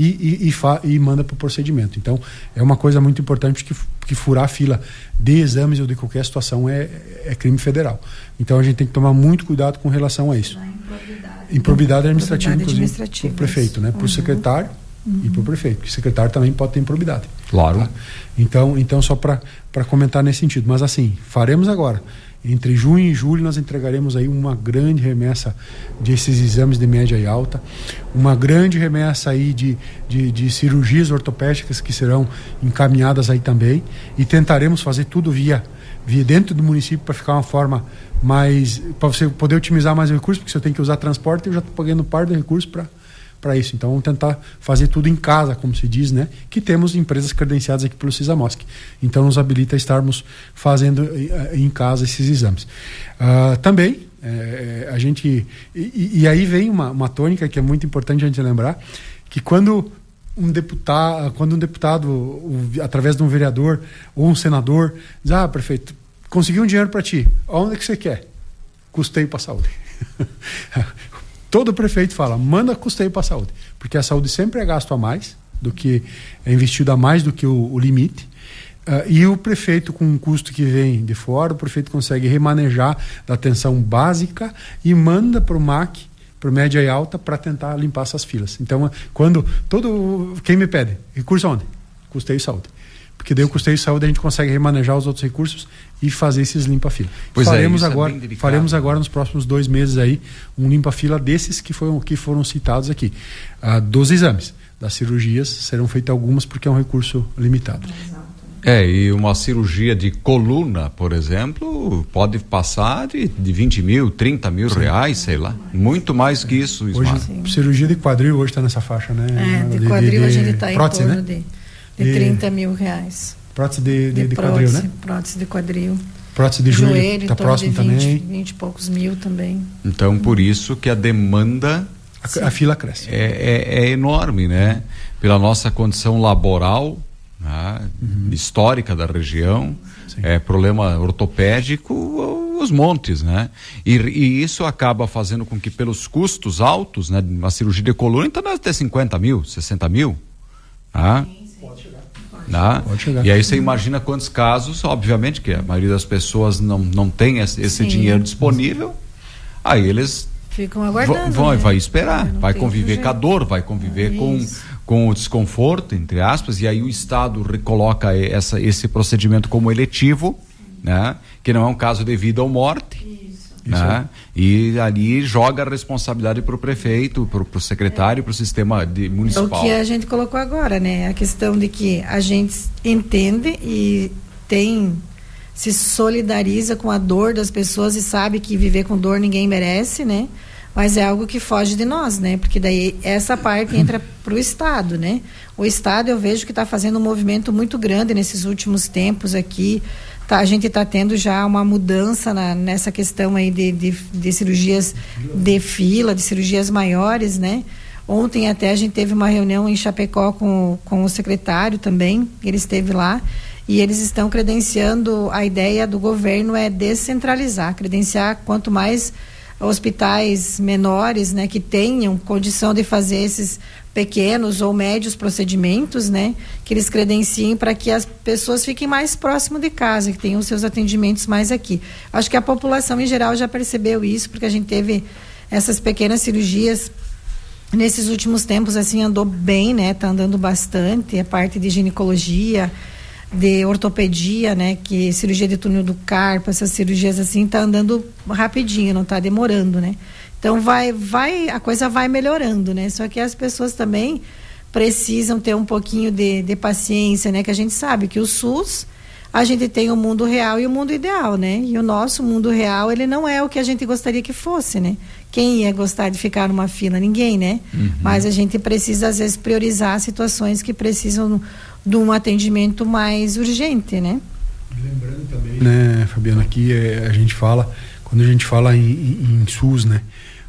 e manda para o procedimento. Então, é uma coisa muito importante que furar a fila de exames ou de qualquer situação é crime federal. Então, a gente tem que tomar muito cuidado com relação a isso. Improbidade administrativa, inclusive, para o prefeito, né? Para o secretário e para o prefeito, porque o secretário também pode ter improbidade. Claro. Tá? Então só para comentar nesse sentido. Mas assim, faremos agora. Entre junho e julho nós entregaremos aí uma grande remessa desses exames de média e alta, uma grande remessa aí de cirurgias ortopédicas que serão encaminhadas aí também, e tentaremos fazer tudo via dentro do município para ficar uma forma mais, para você poder otimizar mais o recurso, porque se eu tenho que usar transporte eu já estou pagando parte do recurso para isso. Então vamos tentar fazer tudo em casa, como se diz, né? Que temos empresas credenciadas aqui pelo CISAMOSC. Então nos habilita a estarmos fazendo em casa esses exames. Também a gente e aí vem uma tônica que é muito importante a gente lembrar, que quando um deputado através de um vereador ou um senador diz: prefeito, consegui um dinheiro para ti, onde é que você quer? Custeio para a saúde. Todo prefeito fala, manda custeio para a saúde, porque a saúde sempre é gasto a mais do que é investido a mais do que o limite, e o prefeito, com um custo que vem de fora, o prefeito consegue remanejar da atenção básica e manda para o MAC, para média e alta, para tentar limpar essas filas. Então, quem me pede recurso onde? Custeio saúde. Porque daí o custeio de saúde a gente consegue remanejar os outros recursos e fazer esses limpa-fila. Faremos agora nos próximos 2 meses aí um limpa-fila desses que foram citados aqui. Dos exames, das cirurgias serão feitas algumas porque é um recurso limitado. E uma cirurgia de coluna, por exemplo, pode passar de 20 mil, 30 mil reais, sei lá. Muito mais que isso. Hoje, cirurgia de quadril hoje está nessa faixa, né? De quadril a gente está em prótese, torno né? de 30 mil reais. Prótese de quadril, né? Prótese de quadril. Prótese de joelho, está próximo também. 20 e poucos mil também. Então, por isso que a demanda... A fila cresce. É enorme, né? Pela nossa condição laboral, né? Histórica da região, problema ortopédico, os montes, né? E isso acaba fazendo com que, pelos custos altos, né? Uma cirurgia de coluna, então deve ter 50 mil, 60 mil, né? Pode chegar. E aí você imagina quantos casos, obviamente que a maioria das pessoas não tem esse dinheiro disponível, aí eles ficam aguardando, vai esperar, vai conviver com a dor, vai conviver com o desconforto, entre aspas, e aí o Estado recoloca esse procedimento como eletivo, né? Que não é um caso de vida ou morte. Né? E ali joga a responsabilidade para o prefeito, para o secretário, para o sistema municipal. É o que a gente colocou agora, né? A questão de que a gente entende e tem se solidariza com a dor das pessoas e sabe que viver com dor ninguém merece, né? Mas é algo que foge de nós, né? Porque daí essa parte entra para o Estado, né? O Estado, eu vejo que está fazendo um movimento muito grande nesses últimos tempos aqui. A gente está tendo já uma mudança nessa questão aí de cirurgias de fila, de cirurgias maiores, né? Ontem até a gente teve uma reunião em Chapecó com o secretário também, ele esteve lá, e eles estão credenciando, a ideia do governo é descentralizar, credenciar quanto mais hospitais menores, né, que tenham condição de fazer esses pequenos ou médios procedimentos, né, que eles credenciem para que as pessoas fiquem mais próximo de casa, que tenham os seus atendimentos mais aqui. Acho que a população em geral já percebeu isso, porque a gente teve essas pequenas cirurgias nesses últimos tempos, assim, andou bem, né, tá andando bastante, a parte de ginecologia, de ortopedia, né, que cirurgia de túnel do carpo, essas cirurgias assim, tá andando rapidinho, não tá demorando, né? Então a coisa vai melhorando, né? Só que as pessoas também precisam ter um pouquinho de paciência, né? Que a gente sabe que o SUS, a gente tem o mundo real e o mundo ideal, né? E o nosso mundo real, ele não é o que a gente gostaria que fosse, né? Quem ia gostar de ficar numa fila? Ninguém, né? Mas a gente precisa, às vezes, priorizar situações que precisam de um atendimento mais urgente, né? Lembrando também, né, Fabiana, aqui quando a gente fala em SUS, né?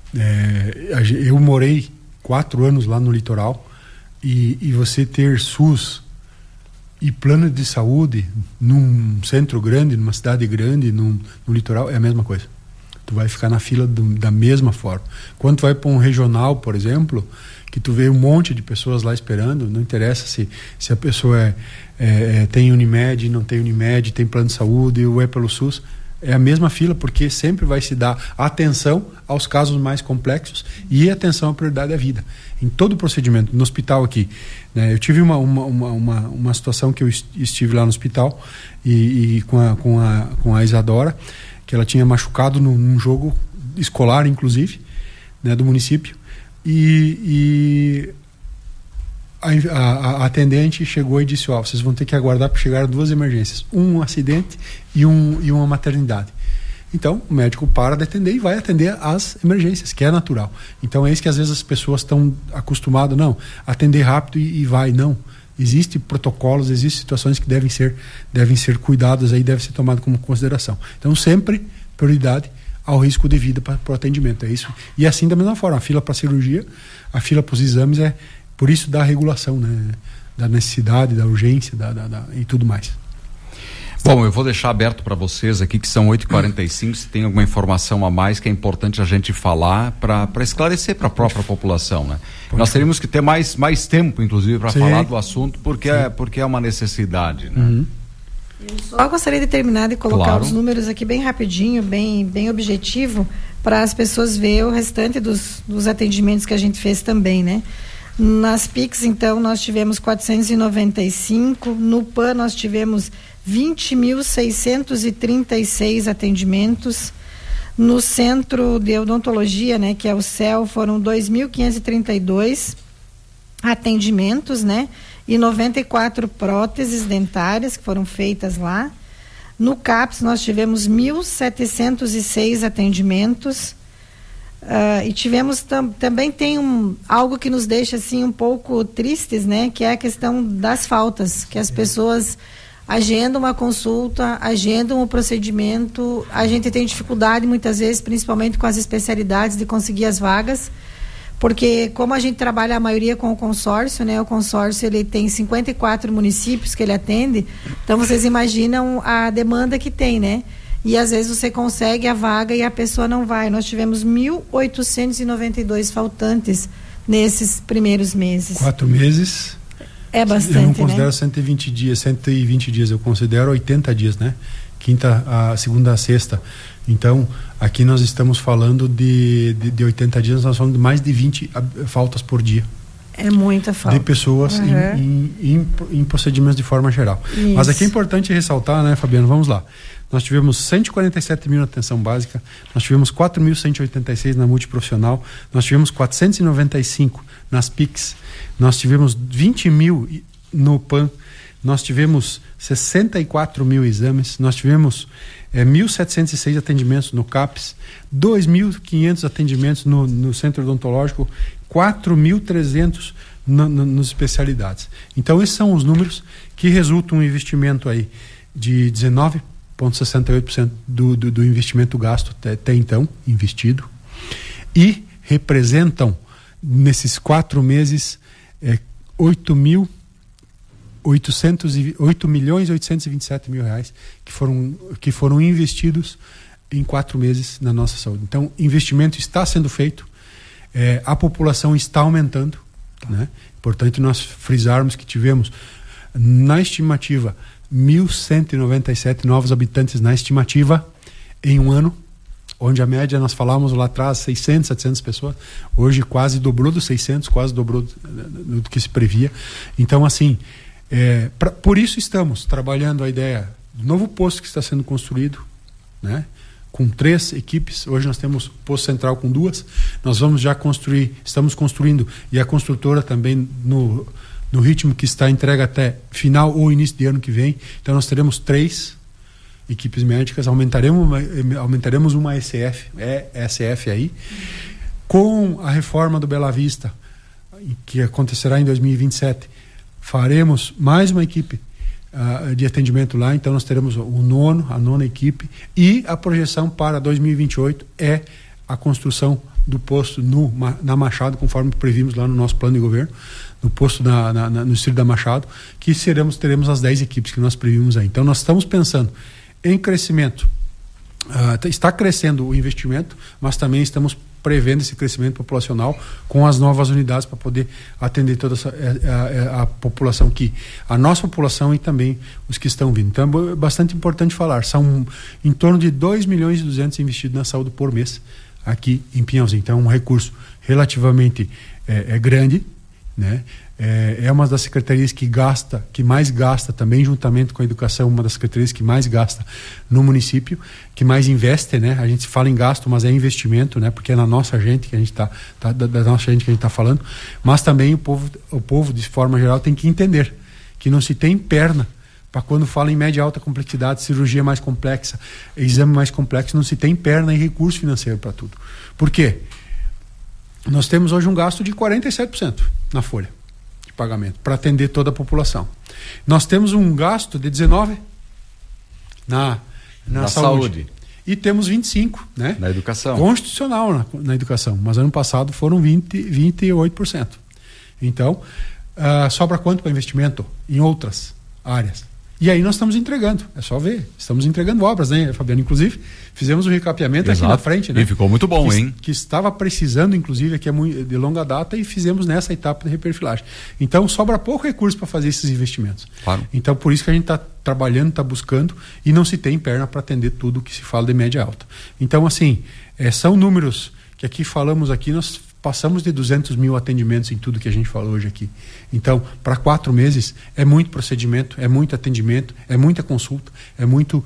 Eu morei 4 anos lá no litoral e você ter SUS e plano de saúde num centro grande, numa cidade grande, no litoral, é a mesma coisa. Tu vai ficar na fila da mesma forma. Quando tu vai para um regional, por exemplo, que tu vê um monte de pessoas lá esperando, não interessa se a pessoa tem Unimed, não tem Unimed, tem plano de saúde ou é pelo SUS, é a mesma fila, porque sempre vai se dar atenção aos casos mais complexos e atenção à prioridade da vida. Em todo o procedimento, no hospital aqui, né, eu tive uma situação que eu estive lá no hospital e com a Isadora, que ela tinha machucado num jogo escolar, inclusive, né, do município, e a atendente chegou e disse: vocês vão ter que aguardar para chegar 2 emergências, um acidente e uma maternidade. Então o médico para de atender e vai atender as emergências, que é natural. Então é isso que às vezes as pessoas estão acostumadas, não, atender rápido e vai, não. Existem protocolos, existem situações que devem ser cuidadas, aí deve ser tomado como consideração. Então sempre prioridade ao risco de vida para o atendimento, é isso. E assim da mesma forma, a fila para cirurgia, a fila para os exames, por isso da regulação, né, da necessidade, da urgência e tudo mais. Bom, eu vou deixar aberto para vocês aqui, que são 8h45, se tem alguma informação a mais que é importante a gente falar para esclarecer para a própria população, né? Nós teríamos que ter mais tempo, inclusive, para falar do assunto, porque é uma necessidade, né? Eu só gostaria de terminar de colocar os números aqui bem rapidinho, bem objetivo, para as pessoas verem o restante dos atendimentos que a gente fez também, né? Nas PICs, então, nós tivemos 495, no PAN nós tivemos 20.636 atendimentos, no Centro de Odontologia, né, que é o CEL, foram 2.532 atendimentos, né, e 94 próteses dentárias que foram feitas lá. No CAPS nós tivemos 1.706 atendimentos, e tivemos também tem algo que nos deixa assim um pouco tristes, né, que é a questão das faltas, que as pessoas agendam uma consulta, agendam um procedimento, a gente tem dificuldade muitas vezes, principalmente com as especialidades, de conseguir as vagas, porque como a gente trabalha a maioria com o consórcio, né, o consórcio ele tem 54 municípios que ele atende, então vocês imaginam a demanda que tem, né? E às vezes você consegue a vaga e a pessoa não vai. Nós tivemos 1.892 faltantes nesses primeiros meses. 4 meses? É bastante, eu não considero, né? 120 dias, eu considero 80 dias, né? Segunda a sexta. Então, aqui nós estamos falando de 80 dias, nós falamos de mais de 20 faltas por dia. É muita falta. De pessoas em procedimentos de forma geral. Isso. Mas aqui é importante ressaltar, né, Fabiano? Vamos lá. Nós tivemos 147 mil na atenção básica, nós tivemos 4.186 na multiprofissional, nós tivemos 495 nas PICs, nós tivemos 20 mil no PAN, nós tivemos 64 mil exames, nós tivemos 1.706 atendimentos no CAPS, 2.500 atendimentos no centro odontológico, 4.300 nas especialidades. Então esses são os números que resultam um investimento aí de 19,68% do investimento gasto até então investido, e representam nesses 4 meses 8.827.000 reais que foram investidos em 4 meses na nossa saúde. Então, investimento está sendo feito, a população está aumentando, né? Importante nós frisarmos que tivemos, na estimativa, 1.197 novos habitantes na estimativa em um ano, onde a média, nós falávamos lá atrás, 600, 700 pessoas, hoje quase dobrou dos 600, quase dobrou do que se previa. Então, assim, por isso estamos trabalhando a ideia do novo posto que está sendo construído, né? Com 3 equipes. Hoje nós temos posto central com 2, nós vamos já estamos construindo, e a construtora também no ritmo que está entregue até final ou início de ano que vem. Então nós teremos 3 equipes médicas, aumentaremos uma SF aí, com a reforma do Bela Vista, que acontecerá em 2027, faremos mais uma equipe de atendimento lá, então nós teremos a nona equipe, e a projeção para 2028 é a construção do posto na Machado, conforme previmos lá no nosso plano de governo, no posto no distrito da Machado, que teremos as 10 equipes que nós previmos aí. Então nós estamos pensando em crescimento, está crescendo o investimento, mas também estamos prevendo esse crescimento populacional com as novas unidades para poder atender toda a população, a nossa população e também os que estão vindo. Então é bastante importante falar, são em torno de 2,2 milhões investidos na saúde por mês aqui em Pinhalzinho. Então é um recurso relativamente grande, né? É uma das secretarias que mais gasta também, juntamente com a educação, uma das secretarias que mais gasta no município, que mais investe, né? A gente fala em gasto, mas é investimento, né? Porque é na nossa gente que a gente da nossa gente que a gente está falando, mas também o povo de forma geral tem que entender que não se tem perna para quando fala em média e alta complexidade, cirurgia mais complexa, exame mais complexo, não se tem perna e recurso financeiro para tudo. Por quê? Nós temos hoje um gasto de 47% na folha de pagamento para atender toda a população. Nós temos um gasto de 19% na saúde. E temos 25%, né? Na educação. Constitucional na educação. Mas ano passado foram 28%. Então, sobra quanto para investimento em outras áreas? E aí nós estamos entregando, é só ver, estamos entregando obras, né, Fabiano? Inclusive, fizemos o recapeamento aqui na frente, né? E ficou muito bom, hein? Que estava precisando, inclusive, aqui de longa data, e fizemos nessa etapa de reperfilagem. Então, sobra pouco recurso para fazer esses investimentos. Claro. Então, por isso que a gente está trabalhando, está buscando, e não se tem perna para atender tudo que se fala de média alta. Então, assim, são números que aqui falamos aqui, nós passamos de 200 mil atendimentos em tudo que a gente falou hoje aqui. Então, para 4 meses, é muito procedimento, é muito atendimento, é muita consulta, é muito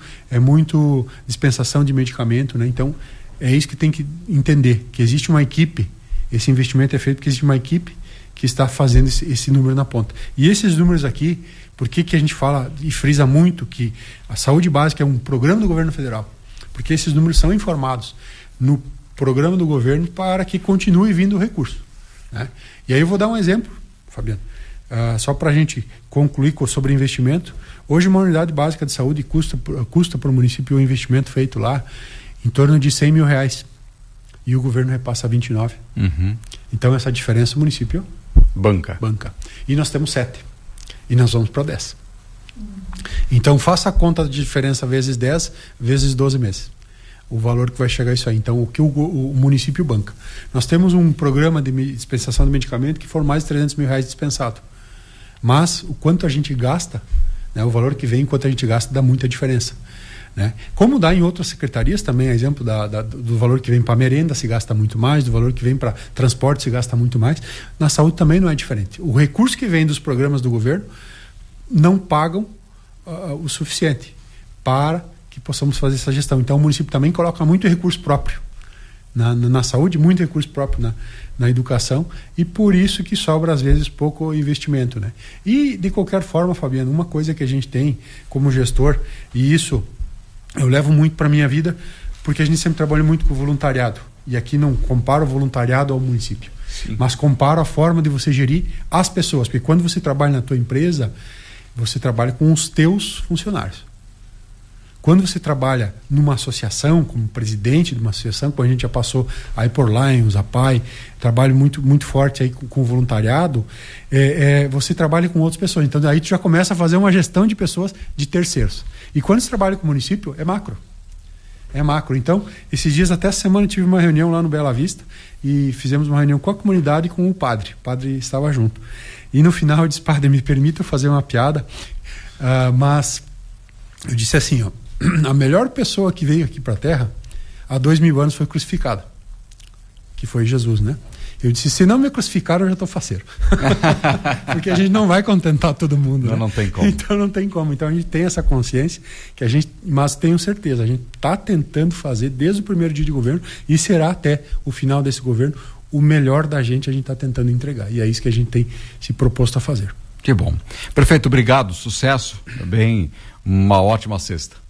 dispensação de medicamento, né? Então, é isso que tem que entender, que existe uma equipe, esse investimento é feito porque existe uma equipe que está fazendo esse número na ponta. E esses números aqui, por que a gente fala e frisa muito que a saúde básica é um programa do governo federal? Porque esses números são informados no programa do governo para que continue vindo o recurso, né? E aí eu vou dar um exemplo, Fabiano, só para a gente concluir sobre investimento. Hoje uma unidade básica de saúde custa para o município um investimento feito lá em torno de 100 mil reais, e o governo repassa 29. Então essa diferença o município banca. E nós temos 7 e nós vamos para 10. Então faça a conta de diferença vezes 10 vezes 12 meses, o valor que vai chegar a isso aí. Então, o que o município banca. Nós temos um programa de dispensação de medicamento que for mais de 300 mil reais dispensado. Mas, o quanto a gente gasta, né, o valor que vem, enquanto a gente gasta, dá muita diferença, né? Como dá em outras secretarias também, a exemplo do valor que vem para merenda se gasta muito mais, do valor que vem para transporte se gasta muito mais. Na saúde também não é diferente. O recurso que vem dos programas do governo não pagam o suficiente para que possamos fazer essa gestão. Então o município também coloca muito recurso próprio na saúde, muito recurso próprio na educação, e por isso que sobra às vezes pouco investimento, né? E de qualquer forma, Fabiano, uma coisa que a gente tem como gestor, e isso eu levo muito para minha vida, porque a gente sempre trabalha muito com voluntariado, e aqui não comparo o voluntariado ao município. Sim. Mas comparo a forma de você gerir as pessoas, porque quando você trabalha na tua empresa, você trabalha com os teus funcionários. Quando você trabalha numa associação, como presidente de uma associação, como a gente já passou aí por Lions, APAI, trabalho muito, muito forte aí com voluntariado, você trabalha com outras pessoas. Então aí tu já começa a fazer uma gestão de pessoas, de terceiros. E quando você trabalha com o município, é macro. É macro. Então, esses dias, até essa semana, eu tive uma reunião lá no Bela Vista e fizemos uma reunião com a comunidade e com o padre. O padre estava junto. E no final eu disse, padre, me permita fazer uma piada, mas eu disse assim, ó, a melhor pessoa que veio aqui para a Terra há 2000 anos foi crucificada, que foi Jesus, né? Eu disse, se não me crucificaram, eu já estou faceiro. Porque a gente não vai contentar todo mundo, né? Não tem como. Então não tem como. Então a gente tem essa consciência, mas tenho certeza, a gente está tentando fazer desde o primeiro dia de governo, e será até o final desse governo, o melhor da gente a gente está tentando entregar. E é isso que a gente tem se proposto a fazer. Que bom. Prefeito, obrigado, sucesso. Também uma ótima sexta.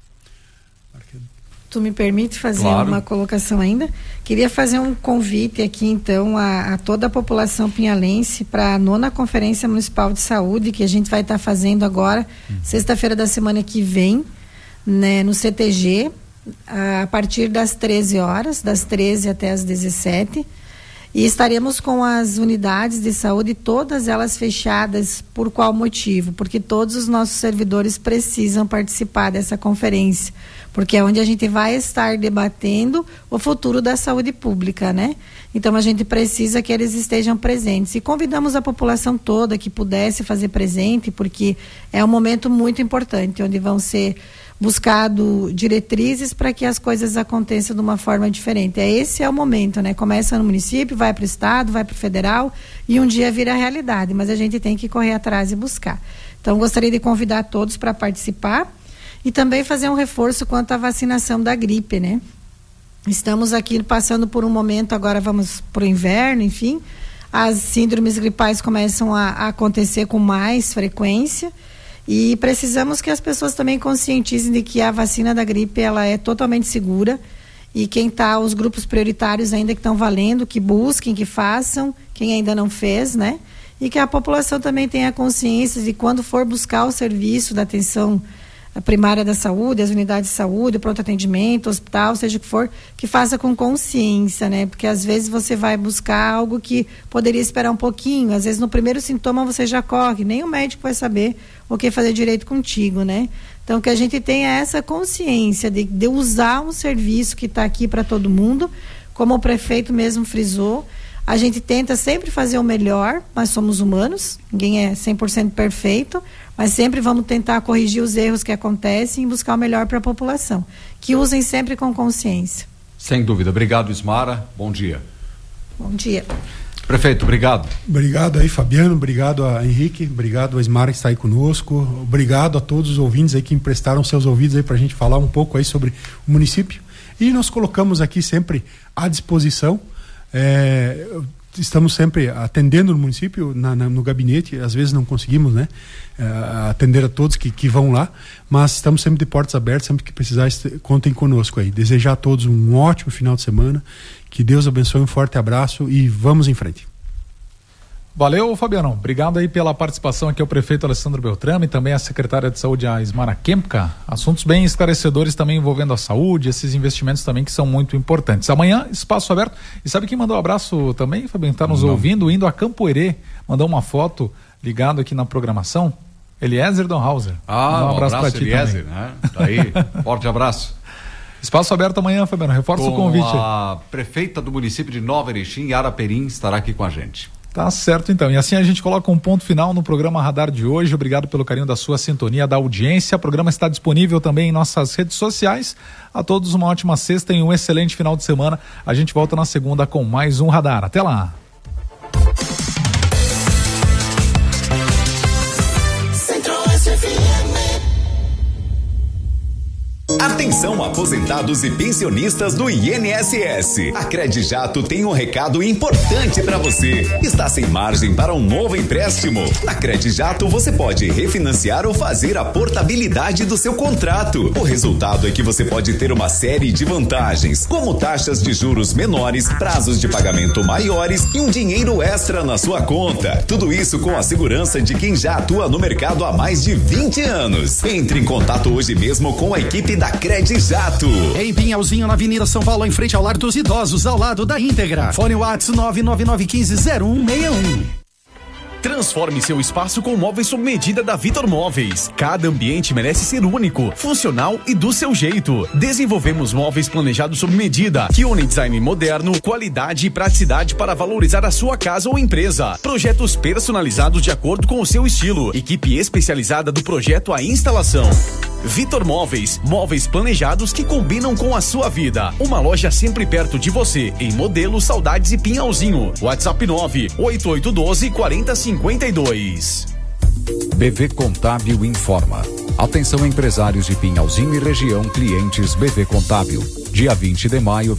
Tu me permite fazer Claro. uma colocação ainda? Queria fazer um convite aqui, então, a toda a população pinhalense para a 9ª Conferência Municipal de Saúde, que a gente vai estar fazendo agora, sexta-feira da semana que vem, né, no CTG, a partir das 13 horas, das 13 até as 17. E estaremos com as unidades de saúde, todas elas fechadas. Por qual motivo? Porque todos os nossos servidores precisam participar dessa conferência, porque é onde a gente vai estar debatendo o futuro da saúde pública, né? Então a gente precisa que eles estejam presentes, e convidamos a população toda que pudesse fazer presente, porque é um momento muito importante, onde vão ser buscado diretrizes para que as coisas aconteçam de uma forma diferente. Esse é o momento, né? Começa no município, vai para o estado, vai para o federal, e um dia vira realidade, mas a gente tem que correr atrás e buscar. Então gostaria de convidar todos para participar, e também fazer um reforço quanto à vacinação da gripe, né? Estamos aqui passando por um momento, agora vamos para o inverno, enfim, as síndromes gripais começam a acontecer com mais frequência, e precisamos que as pessoas também conscientizem de que a vacina da gripe, ela é totalmente segura, e os grupos prioritários ainda que estão valendo, que busquem, que façam, quem ainda não fez, né? E que a população também tenha consciência de quando for buscar o serviço da atenção primária da saúde, as unidades de saúde, o pronto atendimento, hospital, seja o que for, que faça com consciência, né? Porque às vezes você vai buscar algo que poderia esperar um pouquinho, às vezes no primeiro sintoma você já corre, nem o médico vai saber o que fazer direito contigo, né? Então que a gente tenha essa consciência de usar um serviço que está aqui para todo mundo, como o prefeito mesmo frisou. A gente tenta sempre fazer o melhor, nós somos humanos, ninguém é 100% perfeito, mas sempre vamos tentar corrigir os erros que acontecem e buscar o melhor para a população. Que usem sempre com consciência. Sem dúvida. Obrigado, Ismara. Bom dia. Bom dia. Prefeito, obrigado. Obrigado aí, Fabiano. Obrigado a Henrique. Obrigado a Ismara que está aí conosco. Obrigado a todos os ouvintes aí que emprestaram seus ouvidos aí para a gente falar um pouco aí sobre o município. E nós colocamos aqui sempre à disposição. Estamos sempre atendendo no município, no gabinete. Às vezes não conseguimos, né, atender a todos que vão lá, mas estamos sempre de portas abertas. Sempre que precisar, contem conosco aí. Desejar a todos um ótimo final de semana, que Deus abençoe, um forte abraço e vamos em frente. Valeu, Fabiano. Obrigado aí pela participação aqui ao prefeito Alessandro Beltrame e também a secretária de saúde, a Ismara Kempka. Assuntos bem esclarecedores também envolvendo a saúde, esses investimentos também que são muito importantes. Amanhã, espaço aberto. E sabe quem mandou um abraço também, Fabiano? Está nos ouvindo, indo a Campo Herê, mandou uma foto ligado aqui na programação. Eliezer Donhauser. Um abraço para ti, Eliezer, também. Né? Tá aí, forte abraço. Espaço aberto amanhã, Fabiano. Reforça o convite. A prefeita do município de Nova Erechim, Yara Perim, estará aqui com a gente. Tá certo, então. E assim a gente coloca um ponto final no programa Radar de hoje. Obrigado pelo carinho da sua sintonia, da audiência. O programa está disponível também em nossas redes sociais. A todos uma ótima sexta e um excelente final de semana. A gente volta na segunda com mais um Radar. Até lá. Atenção, aposentados e pensionistas do INSS. A Credijato tem um recado importante para você. Está sem margem para um novo empréstimo? Na Credijato você pode refinanciar ou fazer a portabilidade do seu contrato. O resultado é que você pode ter uma série de vantagens, como taxas de juros menores, prazos de pagamento maiores e um dinheiro extra na sua conta. Tudo isso com a segurança de quem já atua no mercado há mais de 20 anos. Entre em contato hoje mesmo com a equipe da Credijato. Em Pinhalzinho, na Avenida São Paulo, em frente ao Lar dos Idosos, ao lado da Íntegra. Fone WhatsApp 999150161. Transforme seu espaço com móveis sob medida da Vitor Móveis. Cada ambiente merece ser único, funcional e do seu jeito. Desenvolvemos móveis planejados sob medida, que unem design moderno, qualidade e praticidade para valorizar a sua casa ou empresa. Projetos personalizados de acordo com o seu estilo. Equipe especializada do projeto à instalação. Vitor Móveis, móveis planejados que combinam com a sua vida. Uma loja sempre perto de você, em Modelo, Saudades e Pinhalzinho. WhatsApp 98812-4052. BV Contábil informa. Atenção empresários de Pinhalzinho e região, clientes BV Contábil. Dia 20 de maio